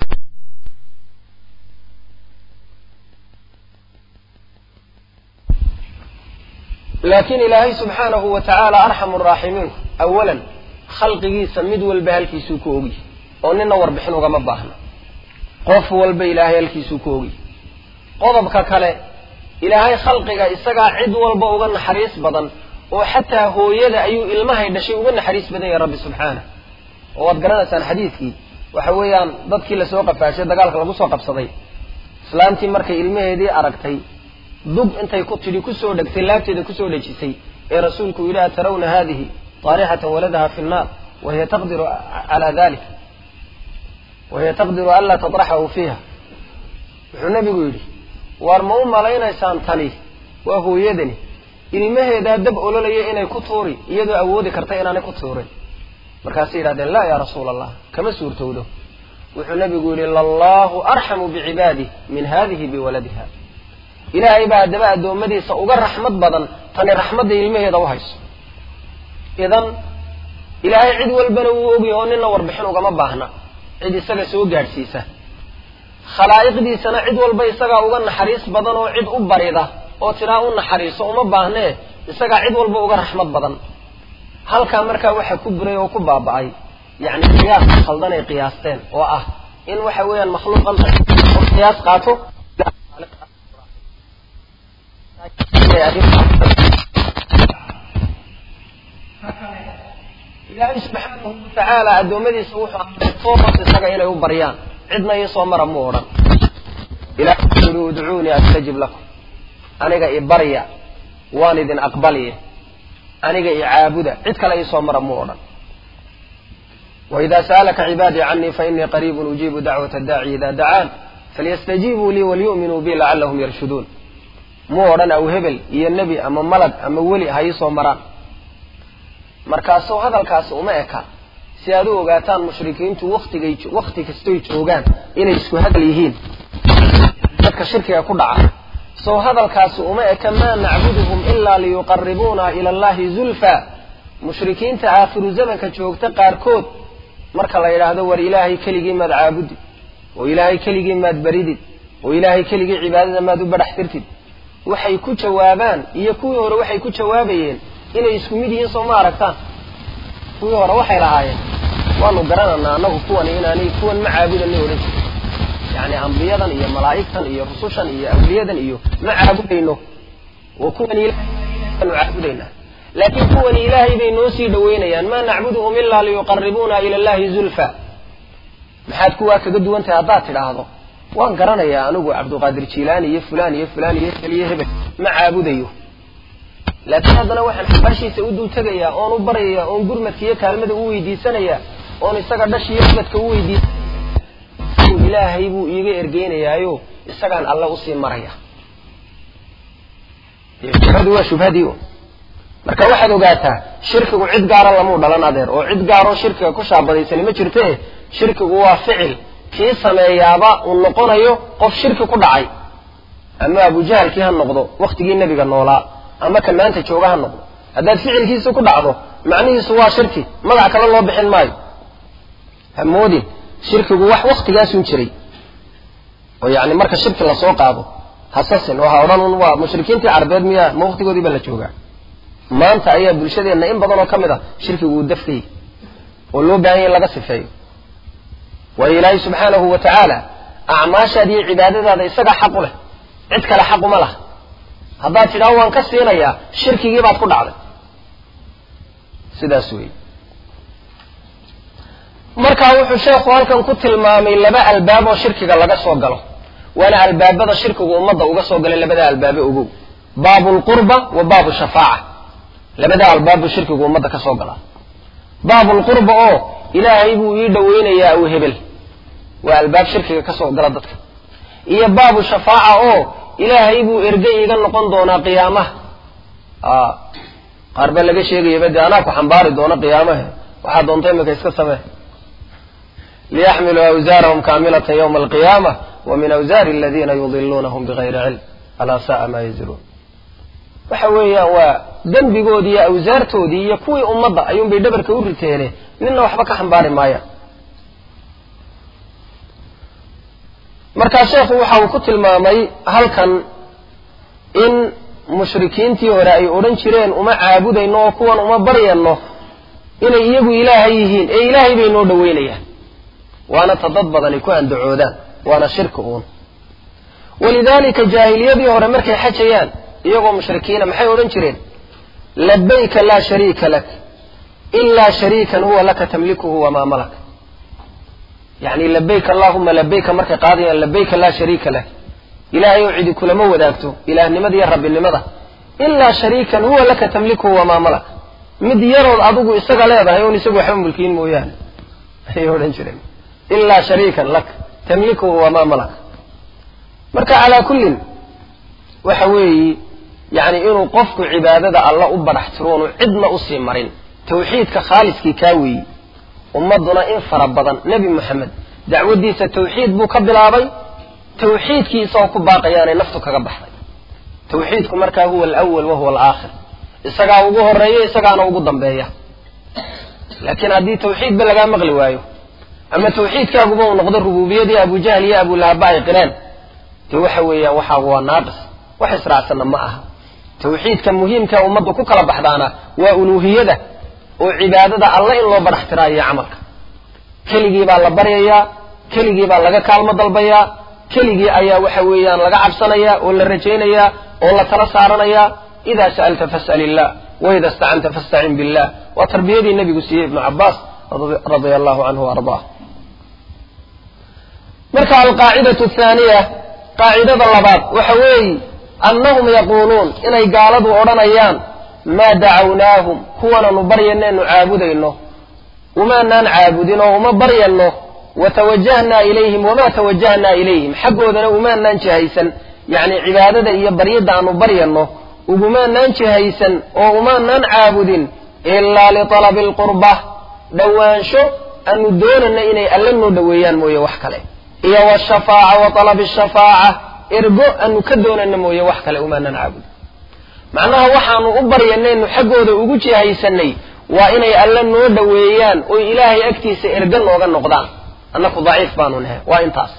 laakiin ilaahay subxaanahu wa tacaala arxamu raaximiin awalan khalqigiisa mid walba halkiisuu ku ogyahay oo nina warbixin ugama baahna qof walba ilaahay halkiisuu ku ogyahay qodobka kale ilaahay khalqiga isagaa cid walba uga naxariis badan oo xataa hooyada ayuu ilmahay dhashay uga naxariis badan yahay rabbi subxaanah oo waad garanaysaan xadiidkii waxa weeyaan dadkii lasoo qafaashay dagaalka lagu soo qabsaday islaantii markay ilmaheedii aragtay dub intay ku tidhi kusoo dhegtay laabteeda kusoo dhejisay ee rasuulku yidhi atarawna haadihi taarixatan waladaha fi nnaar wahiya taqdiru calaa dalik wahiya taqdiru an laa tatraxahu fiiha wuxuu nabigu yidhi waar ma u malaynaysaan tani waa hooyadani ilmaheedaa dab ololaya inay ku tuuri iyadoo awoodi karta inaanay ku tuurin markaasay yidhahdeen laa yaa rasuula allah kama suurtowdo wuxuu nabigu yidhi lallaahu arxamu bicibaadih min hadihi biwaladiha ilaahay baa haddaba addoommadiisa uga raxmad badan tani raxmadda ilmaheeda u hayso idan ilaahay cid walbana wuu ogyahay oo nina warbixin ugama baahna cid isaga soo gaadhsiisa khalaa'iqdiisana cid walba isagaa uga naxariis badan oo cid u barida oo tiraa u naxariiso uma baahnee isagaa cid walba uga raxmad badan halkaa markaa waxa ku buray oo ku baaba'ay yacni qiyaas khaldan ay qiyaasteen oo ah in waxa weeyaan makhluuqan oo qiyaas qaato ilaahay subxaanahu watacaala addoommadiisa wuxuu amray toos isaga inay u baryaan cidna iisoo mara mu odhan ilahay wuxuu yihi udcuunii astajib lakum aniga i barya waan idin aqbaliye aniga i caabuda cid kale iisoo mara mu odhan waidaa sa'alaka cibaadii canii fainii qariibun ujiibu dacwata addaaci idaa dacaan falyastajiibuu lii walyu'minuu bi lacallahum yarshuduun mu odhan aw hebel iyo nebi ama malag ama weli ha iisoo maraan markaasoo hadalkaasi uma eka si aad u ogaataan mushrikiintu wakti kastoy joogaan inay isku hadal yihiin dadka shirkiga ku dhaca soo hadalkaasi uma eka maa nacbuduhum ilaa liyuqaribuuna ila allahi zulfa mushrikiinta aakhiru zamanka joogta qaarkood marka la yidhaahdo war ilaahay keligii maad caabudid oo ilaahay keligii maad baridid oo ilaahay keligii cibaadada maad u badhax tirtid waxay ku jawaabaan iyo kuwii hore waxay ku jawaabayeen inay isku mid yihiin soo ma aragtaan kuwii hore waxay lahaayeen waanu garananaa anagu kuwan inaanay kuwan ma caabudana odhan jirin yacni ambiyadan iyo malaa'igtan iyo rusushan iyo awliyadan iyo ma caabudayno oo kuwan ilaahayanu caabudaynaa laakiin kuwani ilaahay bay noo sii dhaweynayaan maa nacbuduhum ilaa liyuqaribuuna ila allahi zulfa maxaad kuwaa kaga duwan tahay haddaad tidhaahdo waan garanayaa anigu cabdulqaadir jiilaani iyo fulaan iyo fulaan iyo hel iyo hebel ma caabudayo laakiin haddana waxaan xabaashiisa u dul tegayaa oon u baryayaa oon gurmadka iyo kaalmada u weydiisanayaa oon isaga dhash iyo ubadka u weydiisanaya ilaahay buu iiga ergeynayaayo isagaan alle usii maraya shubhadu waa shubhadii marka waxaad ogaataa shirkigu cid gaara lamuu dhalan adeer oo cid gaaroo shirkiga ku shaabadaysani ma jirte shirkigu waa ficil kii sameeyaaba uu noqonayo qof shirki ku dhacay ama abujahalkii ha noqdo waktigii nebiga noolaa ama kan maanta jooga ha noqdo haddaad ficilkiisa ku dhacdo macnihiisu waa shirki magac kale loo bixin maayo hamoodin shirkigu wax waktigaasun jiray oo yacni marka shirki lasoo qaado hasasin waxa odhan waa mushrikiintii carbeed miya ma waqtigoodii baa la joogaa maanta ayaa bulshadeenna in badan oo ka mid ah shirkigu uu dafkay oo loo baahan yahay laga sifeeyo wa ilaahi subxaanahu wa tacaala acmaashaada iyo cibaadadaada isaga xaq u leh cid kale xaq uma laha haddaad tidhaho waan ka siinayaa shirkigii baad ku dhacday sidaas weeye markaa wuxuu sheekhu halkan ku tilmaamay laba albaab oo shirkiga laga soo galo waana albaabada shirkigu ummadda uga soo galay labada albaabe ogow baabu lqurba wa baabu shafaaca labada albaabbu shirkigu ummadda ka soo galaa baabu lqurba oo ilaahay buu ii dhoweynayaa aw hebel waa albaab shirkiga ka soo gala dadka iyo baabu shafaaca oo ilaahay buu erge iiga noqon doonaa qiyaamaha qaar baa laga sheegayaba dee anaa ku xambaari doona qiyaamaha waxaa doonta imika iska samee liyaxmiluu awsaarahum kaamilatan yawma alqiyaama wa min awsaari aladiina yudiluunahum bigayri cilm alaa sa'a maa yaziruun waxa weeyaan waa dembigoodii iyo awsaartoodii iyo kuwii ummadda ayuunbay dhabarka u riteene midna waxba ka xambaari maayaan markaa sheekhu waxa uu ku tilmaamay halkan in mushrikiintii hore ay odhan jireen uma caabudayno oo kuwan uma baryano inay iyagu ilaahay yihiin ee ilaahay bay noo dhoweynayaan waana ta dad badani ku andacoodaan waana shirki uun walidaalika jaahiliyadii hore markay xajayaan iyagoo mushrikiina maxay odhan jireen labayka laa shariika lak ilaa shariikan huwa laka tamlikuhu wamaa malak yacni labayka allahuma labayka markay qaadayaan labayka laa shariika lak ilaahay oo cidi kulama wadaagto ilaahnimada iyo rabbinimada ilaa shariikan huwa laka tamlikuhu wamaa malak mid yarood adigu isaga leedahay oon isagu waxba mulkiin mooyaane ayay odhan jireen ilaa shariikan lak tamlikuhu wamaa malak marka calaa kullin waxa weeyi yacni inuu qofku cibaadada alla u badhax tiroonu cidna usii marin tawxiidka khaaliskii kaa weeyi ummadduna in fara badan nebi moxamed dacwaddiisa tawxiid buu ka bilaabay tawxiidkii isagoo ku baaqayaanay naftu kaga baxday tawxiidku markaa huwa alawal wa huwa alaakhir isagaa ugu horeeya isagaana ugu dambeeya laakiin haddii tawxiidba lagaa maqli waayo ama tawxiidkaaguba uu noqdo rubuubiyadii abujahl iyo abulahaba ay qireen dee waxa weeyaan waxaagu waa naaqis wax israacsanna ma aha tawxiidka muhiimka ummaddu ku kala baxdaana waa uluuhiyada oo cibaadada alla in loo badhax tiraayo camalka keligii baa la baryayaa keligii baa laga kaalmo dalbayaa keligii ayaa waxa weeyaan laga cabsanayaa oo la rajaynayaa oo la tala saaranayaa idaa sa'alta fas'al illah waida istacanta fastacin billah waa tarbiyadii nebigu siiyey ibnu cabbaas radia allahu canhu waardaah marka alqaacidatu athaaniya qaacidada labaad waxa weeyi annahum yaquuluun inay gaaladu odhanayaan maa dacawnaahum kuwananu baryanaynu caabudayno umaanaan caabudin oo uma baryanno watawajahnaa ilayhim wamaa tawajahnaa ilayhim xaggoodana umaanaan jihaysan yacni cibaadada iyo baryadda aanu baryanno ugumaanaan jihaysan oo umaanaan caabudin ilaa litalabi alqurba dhowaansho aanu doonana inay alla noo dhoweeyaan mooye wax kale iyo washafaaca wa talabi ashafaaca ergo aanu ka doonana mooye wax kale umaanaan caabudin macnaha waxaanu u baryanaynu xaggooda ugu jihaysanay waa inay alla noo dhoweeyaan oo ilaahay agtiisa erga nooga noqdaan annaku daciif baanu nahay waa intaas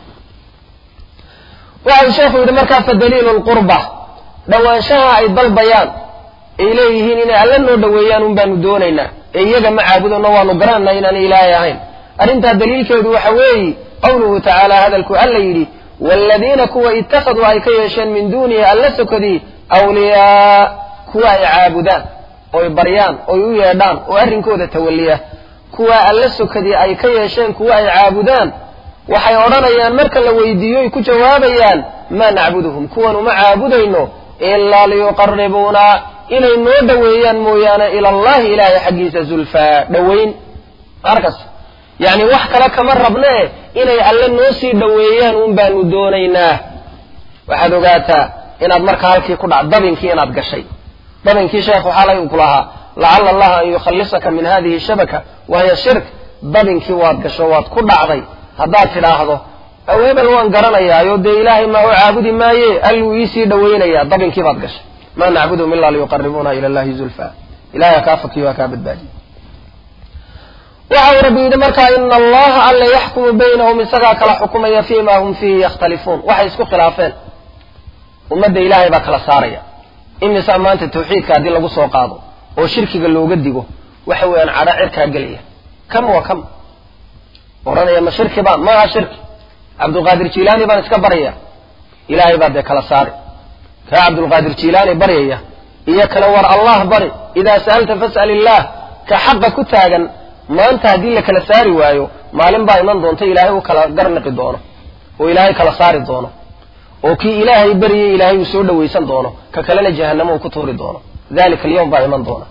waxau sheekhu yidhi markaa fa daliilu lqurba dhowaanshaha ay dalbayaan ay leeyihiin inay alla noo dhoweeyaan un baanu doonaynaa ee iyaga ma caabudano waanu garanaa inaanay ilaahay ahayn arrintaa daliilkeedu waxa weeyi qawluhu tacaala hadalku alla yidhi waaladiina kuwa ittakhaduu ay ka yeesheen min duunihi alla sokadii awliyaa kuwa ay caabudaan oy baryaan oy u yeedhaan oo arrinkooda tawalliya kuwa alla sokadii ay ka yeesheen kuwa ay caabudaan waxay odhanayaan marka la weydiiyo ay ku jawaabayaan maa nacbuduhum kuwan uma caabudayno ilaa liyuqarribuuna inay noo dhoweeyaan mooyaane ila allahi ilaahay xaggiisa zulfaa dhoweyn markas yacni wax kale kama rabnee inay alle noo sii dhoweeyaan un baanu doonaynaa waxaad ogaataa inaad marka halkii ku dhac dabinkii inaad gashay dabinkii sheekhu xalay uu ku lahaa lacala allaha an yukhallisaka min hadihi shabaka wahiya shirk dabinkii waad gasho waad ku dhacday haddaad tidhaahdo aw hebel waan garanayaayo dee ilaahay maa u caabudi maaye alluu iisii dhoweynayaa dabinkii baad gashay maa nacbuduhum ilaa liyuqarribuuna ila allahi zulfa ilahay kaa fakiyo waa kaa badbaadiye waxa uu rabbi yidhi markaa ina allaha alla yaxkumu baynahum isagaa kala xukumaya fii ma hum fiihi yakhtalifuun waxay isku khilaafeen ummadda ilaahay baa kala saaraya imisa maanta tawxiidka haddii lagu soo qaado oo shirkiga looga digo waxa weeyaan cadha cirkaa gelaya kam wa kam oranaya ma shirki baa maaha shirki cabdulqaadir jiilaani baan iska baryaya ilaahay baa dee kala saari kaa cabdulqaadir jiilaani baryaya iyo kale war allah bari idaa sa'alta fas'al illaah ka xaqa ku taagan maanta haddii la kala saari waayo maalin baa iman doonta ilaahay uu kala garnaqi doono oo ilaahay kala saari doono oo kii ilaahay baryay ilaahay uu soo dhawaysan doono ka kalena jahannamo uu ku tuuri doono dalika alyawm baa iman doona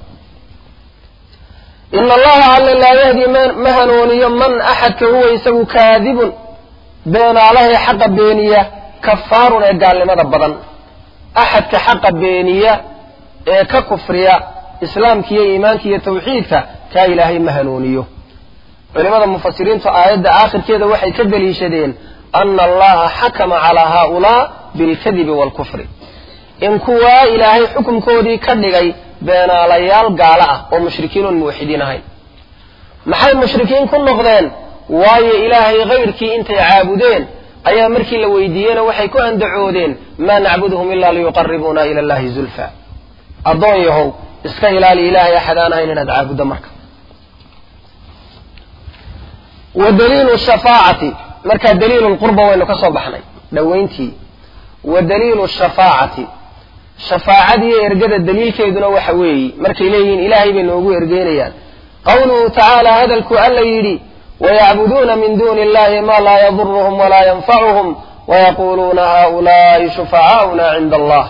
in allaha alla laa yahdi ma hanuuniyo man axadka huwa isagu kaadibun beenaalahay xaqa beeniya kafaarun ee gaalnimada badan axadka xaqa beeniya ee ka kufriya islaamka iyo iimaanka iyo tawxiidka kaa ilaahay ma hanuuniyo culimada mufasiriintu aayadda aakhirkeeda waxay ka daliishadeen ana allaha xakama calaa haaulaa bilkadibi waalkufri in kuwaa ilaahay xukunkoodii ka dhigay beenaalayaal gaalo ah oo mushrikiin oon muwaxidiin ahayn maxay mushrikiin ku noqdeen waayo ilaahay kayrkii intay caabudeen ayaa markii la weydiiyeyna waxay ku andacoodeen maa nacbuduhum ilaa liyuqaribuuna ila allahi zulfa addoon yahow iska ilaali ilaahay axad aan ahayn inaad caabuddo marka wa daliilu shafaacati markaa daliilu lqurba waynu ka soo baxnay dhowayntii wa daliilu shafaacati shafaacadiiyo ergada daliilkeeduna waxa weeyi markay leeyihiin ilaahay bay noogu ergeynayaan qawluhu tacaala hadalku alla yidhi wayacbuduuna min duuni illahi ma laa yaduruhum walaa yanfacuhum wayaquuluuna haulaai shufacaa'una cinda allah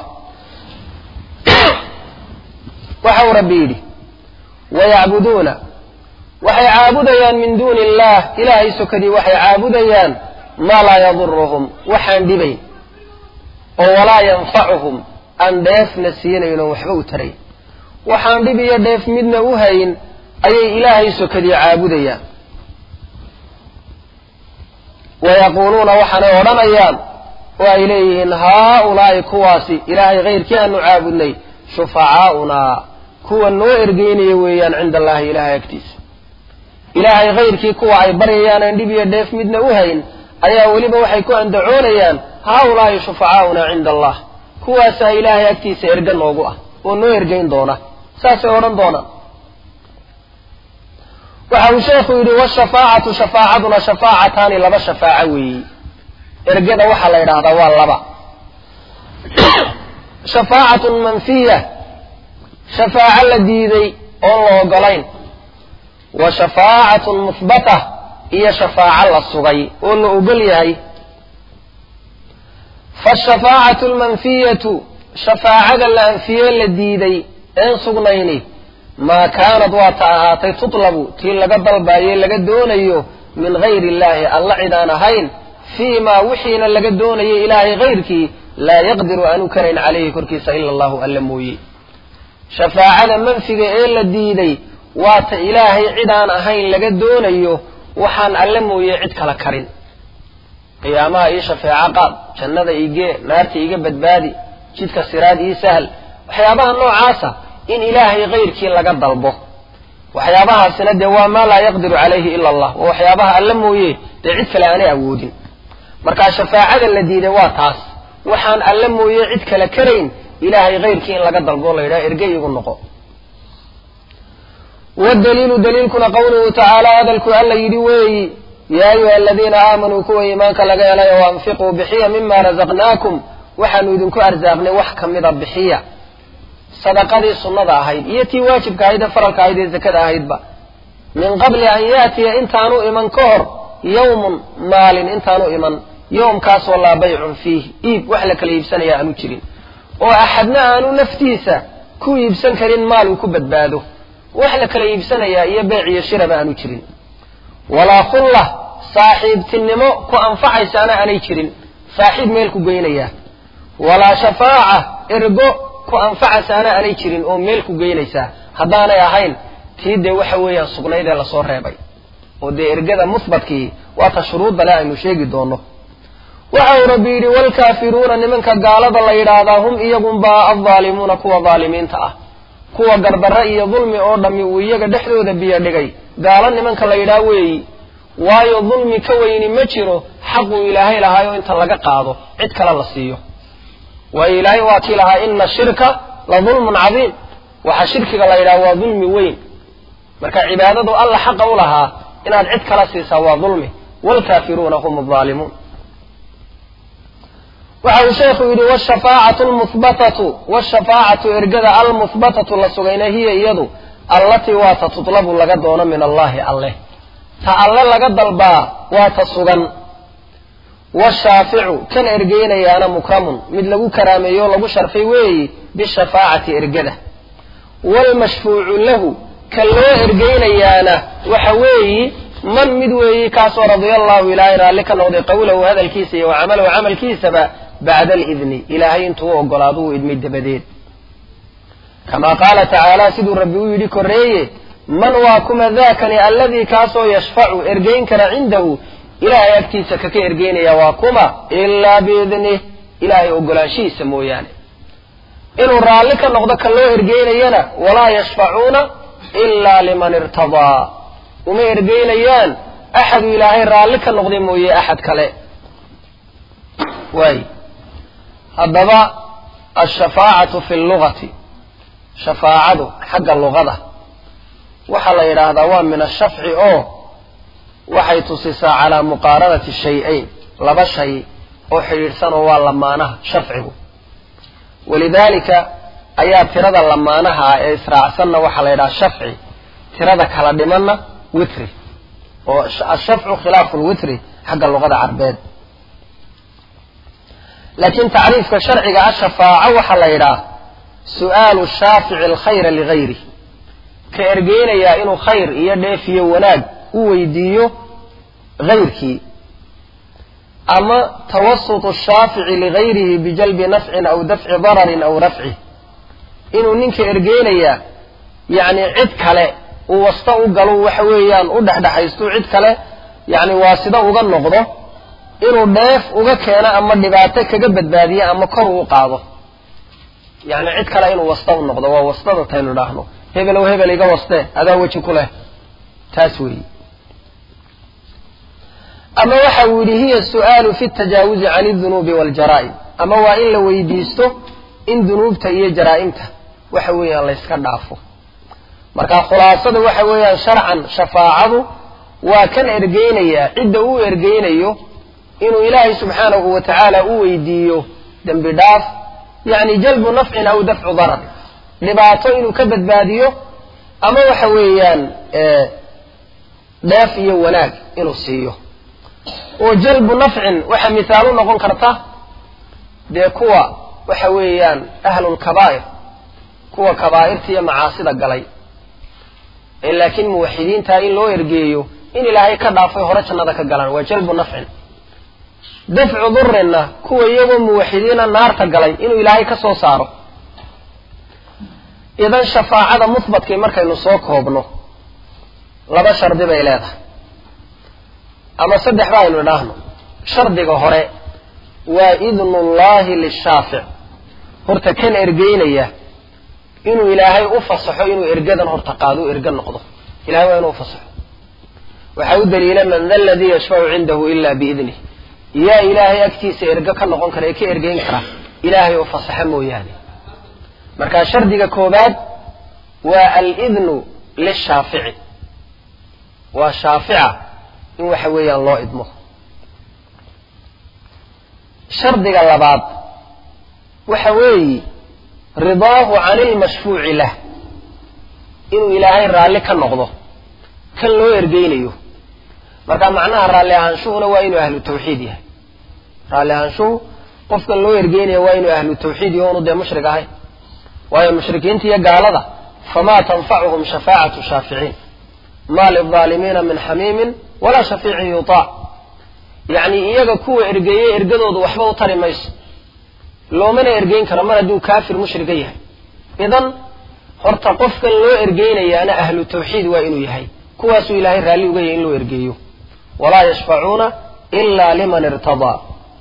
waxau rabbi yidhi wayacbuduuna waxay caabudayaan min duuni illah ilaahay sokadii waxay caabudayaan maa laa yaduruhum waxaan dhibayn oo walaa yanfacuhum aan dheefna siinayno waxba u tarayn waxaan dhib iyo dheef midna u hayn ayay ilaahay sokadii caabudayaan wayaquuluuna waxaanay odhanayaan oo ay leeyihiin haaulaa'i kuwaasi ilaahay kayrkii aanu caabudnay shufacaa'unaa kuwa noo ergeynaya weeyaan cinda allahi ilaahay agtiisa ilaahay kayrkii kuwa ay baryayaan aan dhib iyo dheef midna u hayn ayaa weliba waxay ku andacoonayaan haaulaa'i shufacaa'unaa cinda allah kuwaasaa ilaahay agtiisa erga noogu ah oo noo ergeyn doona saasay odhan doonaan waxa uu sheekhu yidhi washafaacatu shafaacaduna shafaacataani laba shafaaco weeyi ergada waxaa la yidhaahdaa waa laba shafaacatun manfiya shafaaco la diiday oon la ogolayn wa shafaacatun muhbata iyo shafaaco la sugay oo la ogol yahay faashafaacatu almanfiyatu shafaacada la anfiye la diiday een sugnayni maa kaanad waa ta ahaatay tutlabu tii laga dalbaaye laga doonayo min gayri illaahi alla cidaan ahayn fii maa wixiina laga doonayo ilaahay kayrkii laa yaqdiru aanu karayn calayhi korkiisa ila allahu alla mooye shafaacada manfiga ee la diiday waa ta ilaahay cidaan ahayn laga doonayo waxaan alle mooye cid kala karin qiyaamaha ii shafeeco qaad jannada igee naarta iga badbaadi jidka siraad ii sahal waxyaabaha noocaasa in ilaahay kayrkii laga dalbo waxyaabahaasina dee waa maa laa yaqdiru calayhi ila allah waa waxyaabaha alle mooye dee cid kale aanay awoodin markaa shafaacada la diiday waa taas waxaan alle mooye cid kale karayn ilaahay kayrkii in laga dalbo la yidhaha ergey igu noqo wadaliilu daliilkuna qawluhu tacaala hadalku alla yidhi weeyi yaa ayuha aladiina aamanuu kuwa iimaanka laga helayo waanfiquu bixiya mima razaqnaakum waxaanu idinku arsaaqnay wax ka mida bixiya sadaqadii sunnada ahayd iyo tii waajibka ahayd ee faralka ahayd ee zakada ahaydba min qabli an yaatiya intaanu iman ka hor yawmun maalin intaanu iman yoomkaasoo laa baycun fiih iib wax la kala iibsanaya aanu jirin oo axadna aanu naftiisa ku iibsan karin maal uu ku badbaado wax la kala iibsanayaa iyo beec iyo shiraba aanu jirin walaa khullah saaxiibtinimo ku anfacaysaana aanay jirin saaxiib meel ku geynaya walaa shafaaca ergo ku anfacaysaana aanay jirin oo meel ku geynaysaa haddaanay ahayn tii dee waxa weeyaan sugnayd ee lasoo reebay oo dee ergada musbatkii waa ta shuruudda le aynu sheegi doono waxa uu rabbi yidhi waalkaafiruuna nimanka gaalada la yidhaahdaa hum iyagunbaa addaalimuuna kuwa daalimiinta ah kuwa gardarre iyo dulmi oo dhammi uu iyaga dhexdooda biyo dhigay gaalo nimanka la yidhaah weeyi waayo dulmi ka weyni ma jiro xaquu ilaahay lahaayo inta laga qaado cid kale la siiyo وإلهي واكلها إن الشرك لظلم عظيم وحشرك لا يلا ظلم وين مركا عبادته الله حق لها إن أدعت كلا سوى ظلمه والكافرون هم الظالمون وعلى الشيخ يقول والشفاعة المثبتة والشفاعة إرجاء المثبتة للسجينة هي يدو التي واتتطلب لقدونا من الله تعالى لقد الباء واتسجن والشافع كان إرجينا يا أنا مكرم مثل كرامي يولا شرفي وي بالشفاعة إرجاء والمشفوع له كان له إرجينا يا أنا وحوي من مدوي كاسو رضي الله إلى لك نوضي قوله هذا الكيس وعمله عمل كيس بعد الإذن إلهي انتو وقلادو إدمي الدبدين كما قال تعالى سيد ربي يديك الرئي من واكم ذاكني الذي كاسو يشفع إرجين كان عنده إلهي أكتيس كي إرجين يواكم إلا بإذنه إلهي وقلاشي سمو يعني إنه رالك النقضة كالله إرجين ينا ولا يشفعون إلا لمن ارتضى وما إرجين يان أحد إلهي رالك النقضة موية أحد كله واي هذا الشفاعة في اللغة شفاعة حق اللغة وحل إلى هذا من الشفع أو وحي تصيص على مقارنة الشيئين لبا شيء أو حريرسان واللمانة شفعه ولذلك أيات ترد اللمانة إسراع سنة وحل إلى الشفع ترد كلا دمنا وتري والشفع خلاف الوتري حق اللغة العربية لكن تعريف كشرع الشفاعة وحل إلى سؤال الشافع الخير لغيره كإرجين يا إنه خير يدفي وناد ويديه غيرك أما توسط الشافع لغيره بجلب نفع أو دفع ضرر أو رفعه إنه ننك إرجين يا يعني عد كله ووسطه قالوا وحويان ودح حيستو عد كله يعني واسطة وقال نقضه إنه داف وكان أما دبعتك جبت بادية أما كرو قاضه يعني عد كله إنه وسطه النقضه ووسطه تانو نحنه هبل وهبل يقى وسطه هذا وجه كله تسوي أما وحولي هي السؤال في التجاوز عن الذنوب والجرائم أما وإن لو يديسته إن ذنوب تأيي جرائمته وحولي الله يسكن عفو مركا خلاصة وحولي شرعا شفاعه وكان إرجينيا عده إرجينيو إنه إلهي سبحانه وتعالى ويديو دنب داف يعني جلب نفع أو دفع ضرر لبعطه إنه كبد باديو أما وحوليان دافي وناك إنه سيو وجلب نفع وحمثالون نقول كرته دي كوا وحويان أهل الكبائر كوا كبائر تي معاصي قلي لكن موحدين تاين لو يرجيو إن إلهي كدافي هرشنا ذاك قلان وجلب نفع دفع ضرنا كوا يوم موحدين النار تقلي إنه إلهي كسو صارو إذا شفاعة مثبت كي مركي نسوك وابنه لبشر دي بإلاده أما صدح باين ونحن شردق هراء وإذن الله للشافع هرتا كان إرقينيه إنه إلهي أفصحه إنه إرقادا هرتا قادو إرقا نقضه إلهي وإنه أفصحه وحاول دليلا من ذا الذي يشفع عنده إلا بإذنه يا إلهي أكتيس إرقا كان نقون كريكي إرقين كرا إلهي أفصحه موياني مركا شردق كوباد والإذن للشافع والشافع إن وحوي الله إدمه شرط اللباب وحوي رضاه عن المشفوع له إنه إلهي رالك النقضه كان له يرجينيه مركا معناها رالي عنشوه وإنه أهل التوحيد رالي عنشوه قف كان له يرجينيه وإنه أهل التوحيد يونو دي مشرق هاي وهي مشركين تي قال هذا فما تنفعهم شفاعة الشافعين ما للظالمين من حميم ولا شفيع يطاع يعني إياك كوة إرقية إرقادود وحبه طري ميس لو من إرقين كرمان دو كافر مشرقية إذن هرتا قفكا لو إرقين يعني أهل التوحيد وإنو يهي كواسو إلهي رالي وغيين لو إرقيو ولا يشفعون إلا لمن ارتضى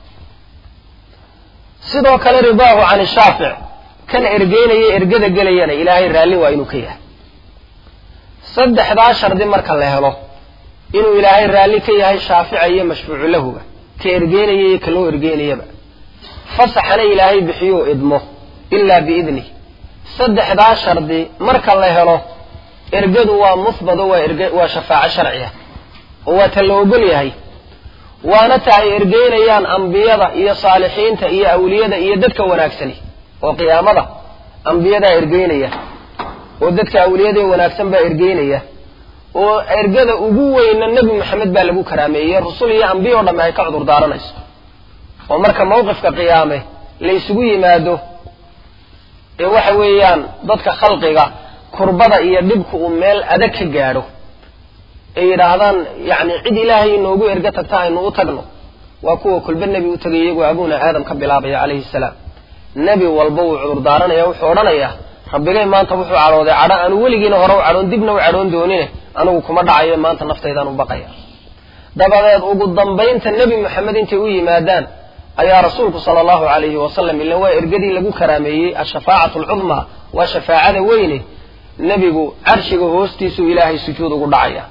sidoo kale ridaahu can shaafic kan ergeynaya ergada galayana ilaahay raali waa inuu ka yahay saddexda shardi marka la helo inuu ilaahay raali ka yahay shaafic iyo mashfuuc lahu ka ergeynaya iyo kaloo ergeynayaba fasaxana ilaahay bixiyo idmo illa biidni saddexda shardi marka la helo ergadu waa musbado waa shafaaca sharciya oo waa talogol yahay waana tahay ergeynayaan anbiyada iyo saalixiinta iyo awliyada iyo dadka wanaagsani oo qiyaamada anbiyada ergeynaya oo dadka awliyada wanaagsan baa ergeynaya oo ergada ugu weyna nabi maxamed baa lagu karaameeyay rasuul iyo anbiyo dhamma ay ka cudur daaranayso oo marka mowqifka qiyaame la isugu yimaado ee waxa weeyaan dadka khalqiga kurbada iyo dhibku uu meel adag ka gaadho ay yiraahdaan yani cid ilaahay inoogu erga tagta aynu u tagno waa kuwa kulba nabi u tagay iyagu abuna aadam ka bilaabay alayhi salaam nabi walba uu cudur daaranaya wuxuu oranayaa rabbigay maanta wuxuu carooday cadho aanu weligiina hore u caroon dibna u caroon doonine anigu kuma dhacayo maanta naftaydan u baqaya dabadeed ugu dambaynta nabi maxamed intay u yimaadaan ayaa rasuulku sallallahu alayhi wasallam ila waa ergadii lagu karaameeyay ash-shafaa'atu al-'uzma wa shafaa'ada weyne nabigu arshiga hoostiisu ilaahay sujuud ugu dhacaya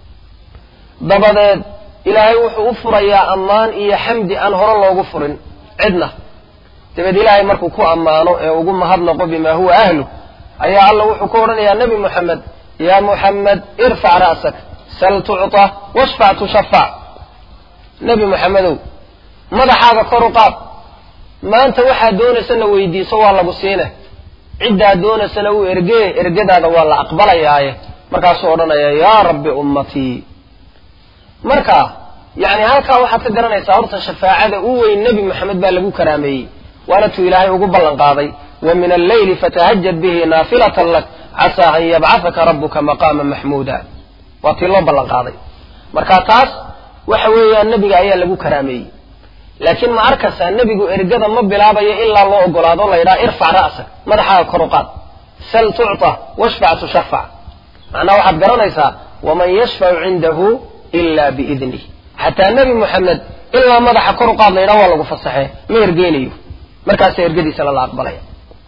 dabadeed ilaahay wuxuu u furayaa ammaan iyo xamdi aan hore loogu furin cidna dabadeed ilaahay markuu ku ammaano ee ugu mahadnaqo bima huwa ahlu ayaa Allah wuxuu ku oranayaa nabi maxamed ya muhammad irfa' ra'sak sal tu'ta washfa' tushaffa' nabi maxamedow madaxaaga kor u qaad maanta waxa doonaysana weydiiso waa lagu siinaa cidda doonaysana uu ergadaada waa la aqbalayaaye markaas oo oranaya ya rabbi ummati marka yani halka waxa ka garanaysaa horta shafaacada uu weyn nabi maxamed baa lagu karaameeyay waana tuu ilaahay ugu ballan qaaday wa min al-layli fatahajjad bihi nafilatan lak asa an yab'athaka rabbuka maqaman mahmuda wa tii loo ballan qaaday marka taas waxa weeyaan nabiga ayaa lagu karaameeyay laakiin ma arkaysaa nabigu ergada ma bilaabayo ilaa loo ogolaado la yiraahdo irfa' ra'sak madaxaaga kor u qaad sal tu'ta washfa' tushaffa' macna waxaad garanaysaa waman yashfa'u 'indahu illa biidni hatta nabi muhammad illa madaxa kor u qaad la yiraahdo waa lagu fasaxay ma ergeynayo markaas ergadiisa la aqbalaya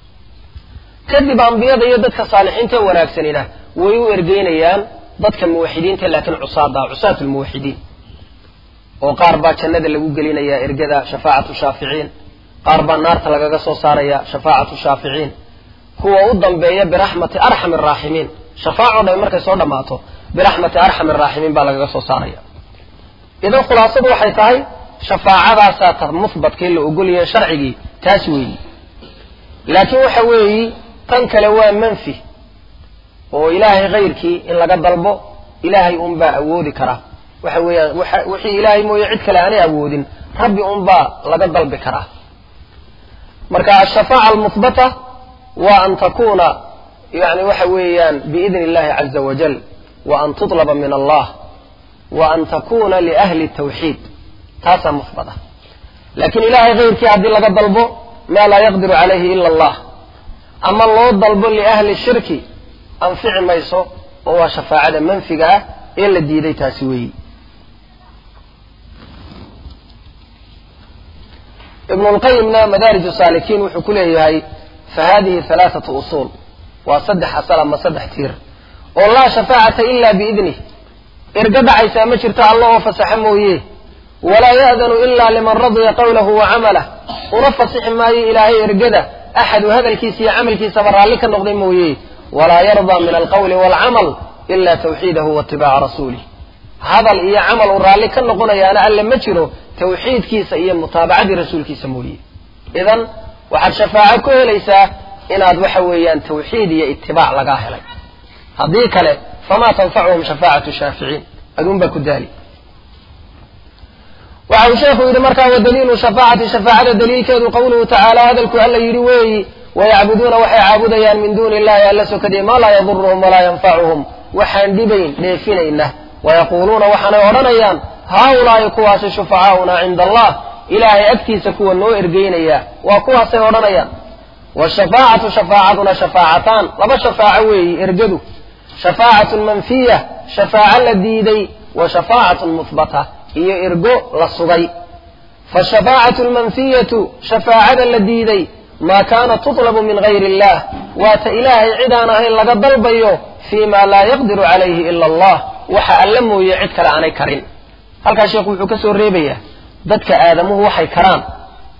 kadib anbiyada iyo dadka saalixiinta wanaagsanina way u ergeynayaan dadka muwaxidiinta laakiin cusaatul muwaxidiin oo qaar baa jannada lagu gelinaya ergada shafaa'atu shaafiiciin qaar baa naarta lagaga soo saaraya shafaa'atu shaafiiciin kuwa u dambeeya birahmati arhamir raahimiin shafaa'ada markay soo dhamaato birahmati arhamir raahimiin baa lagaga soo saaraya idan khulaasadu waxay tahay shafaa'adaas ta musbatkii la ogoliyay sharcigi taas weey laakiin waxa weey tan kale waa manfi oo ilaahay qeyrkii in laga dalbo ilaahay baa awoodi kara waxa weeyaan wixii ilaahay mooyo cid kale aan awoodin rabbi baa laga dalbi kara marka shafaa'a al-muthbata wa an takuna yani waxa weeyaan biidni Allah azza wa jalla wa an tutlaba min Allah wa an takuna li ahli at-tawhid taasa muthbata laakiin ilaahay qeyrkii hadii laga dalbo ma la yaqdiru alayhi illa Allah ama loo dalbo li ahli shirki anfici mayso oo waa shafaa'ada manfiga ee la diiday taasi weey ابن القيم مدارج السالكين وحكوليه فهذه ثلاثة أصول وصدح أصلا ما صدح تير والله شفاعة إلا بإذنه ارقد عيسى مشرت الله فسحمه يه ولا يأذن إلا لمن رضي قوله وعمله ونفسح ما إلهي ارقده أحد هذا الكيس يعمل كيس برا لك النقضمه يه ولا يرضى من القول والعمل إلا توحيده واتباع رسوله هذا الإيه عمل ورالك النقضة أنا أعلم مجره توحيد كيس إيه متابعة رسول كيس مولي إذن وحد شفاعة ليس إن هذا حويان توحيد اتباع لقاهلة هذيك له فما تنفعهم شفاعة الشافعين أقوم بكذلك وعن شيخ إذا مركا ودليل شفاعة دليل كذو قوله تعالى هذا الكهل يروي ويعبدون وحي عبديان من دون الله يلسوا كذي ما لا يضرهم ولا ينفعهم وحان دبين ليفين إنه ويقولون وحنا ورنيان هؤلاء كواس شفعاؤنا عند الله إلهي أكتي سكوا النو إرقينيا وكواس ورنيان والشفاعة شفاعتنا شفاعتان لما شفاعوي إرقدوا شفاعة منفية شفاعة لديدي وشفاعة مثبتة هي إرقو للصغي فالشفاعة المنفية شفاعة لديدي ما كانت تطلب من غير الله وات إلهي عدانا إلا قد ضلبيه فيما لا يقدر عليه إلا الله وحألمه يعدك لعنى كرين هل كان شيخ وحكسه الريبية ذاتك آدمه وحي كرام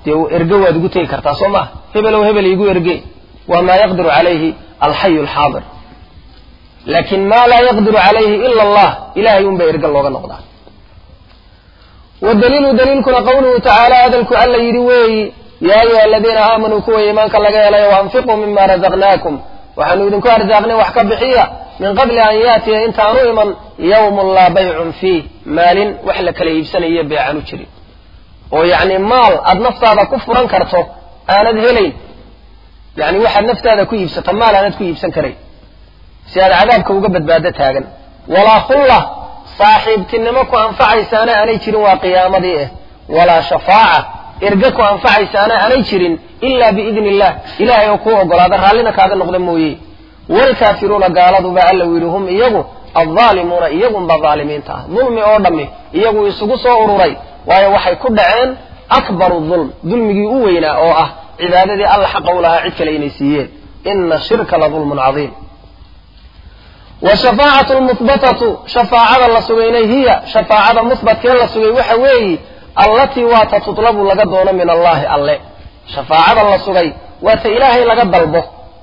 dee erge waad ugu tegi kartaa soo maaha hebelow hebel igu erge wamaa yaqdiru calayhi alxayu alxaadir laakin maa laa yaqdiru calayhi ila allah ilahay unba erge looga noqdaa wadaliilu daliilkuna qawluhu tacaala hadalku alla yidhi weeyi yaa ayuha aladiina aamanuu kuwa iimaanka laga helay waanfiquu mima razaqnaakum waxaanu idinku arsaaqnay wax ka bixiya min qabli an yaatiya intaanu iman yawmun laa baycun fiih maalin wax la kala iibsanayo beecanu jirin oo yacni maal aad naftaada ku furan karto aanad helayn yani waxaad naftaada ku iibsato maal aanad ku iibsan karayn si aad cadaabka uga badbaado taagan walaa khulla saaxiibtinimo ku anfacaysaana aanay jirin waa qiyaamadii ah walaa shafaaca erge ku anfacaysaana aanay jirin ilaa biidni illah ilahay oo kuu ogolaada raallina kaaga noqda mooye waalkaafiruuna gaaladuba alla u yidhi hum iyagu aldaalimuuna iyagunba daalimiinta ah dulmi oo dhammi iyagu isugu soo ururay waayo waxay ku dhaceen akbaru dulm dulmigii u weynaa oo ah cibaadadii alla xaqa u lahaa cid kale inay siiyeen ina shirka la dulmun cadiim washafaacatu lmuhbatatu shafaacada la sugayna hiya shafaacada muhbatkee la sugay waxa weeyi allatii waata tutlabu laga doono min allahi alle shafaacada la sugay waata ilaahay laga dalbo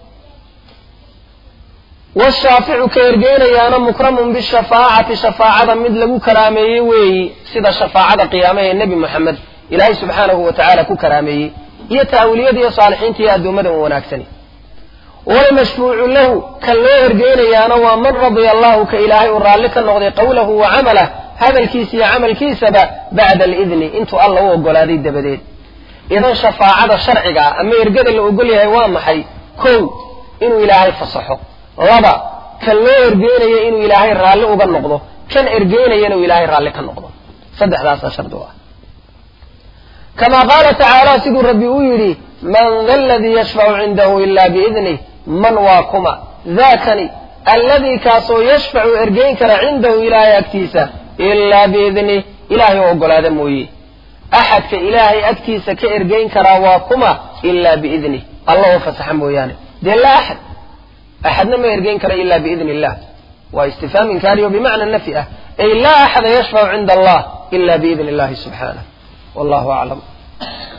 washaaficu ka ergeynayaana mukramun bishafaacati shafaacada mid lagu karaameeyey weeyi sida shafaacada qiyaame ee nebi moxamed ilaahay subxaanahu wa tacaala ku karaameeyey iyo taawiliyada iyo saalixiinta iyo addoommada wanaagsani walmashfuucu lahu kan loo ergeynayaana waa man radia allahu ka ilaahay uu raalli ka noqday qawlahu wa camalah hadalkiisa iyo camalkiisaba bacda alidni intuu alla u ogolaaday dabadeed idan shafaacada sharciga ah ama ergada la ogol yahay waa maxay kow inuu ilaahay fasaxo laba kan loo ergeynayo inuu ilaahay raalli uga noqdo kan ergeynayana uu ilaahay raalli ka noqdo saddexdaasaa shardi u ah kamaa qaala tacaala siduu rabbi uu yidhi man da aladii yashfacu cindahu ila biidnih man waa kuma daakani alladii kaasoo yashfacu ergeyn kara cindahu ilaahay agtiisa ilaa biidnih ilaahay oo ogolaada mooye axadka ilaahay agtiisa ka ergeyn karaa waa kuma ilaa biidnih alla oo fasaxa mooyaane dee laa axad axadna ma ergeyn kara ila biidni illah waa istifhaam inkaari oo bimacna nafyi ah ay laa axada yashfacu cinda allah ila biidni illahi subxaanah wallahu aclam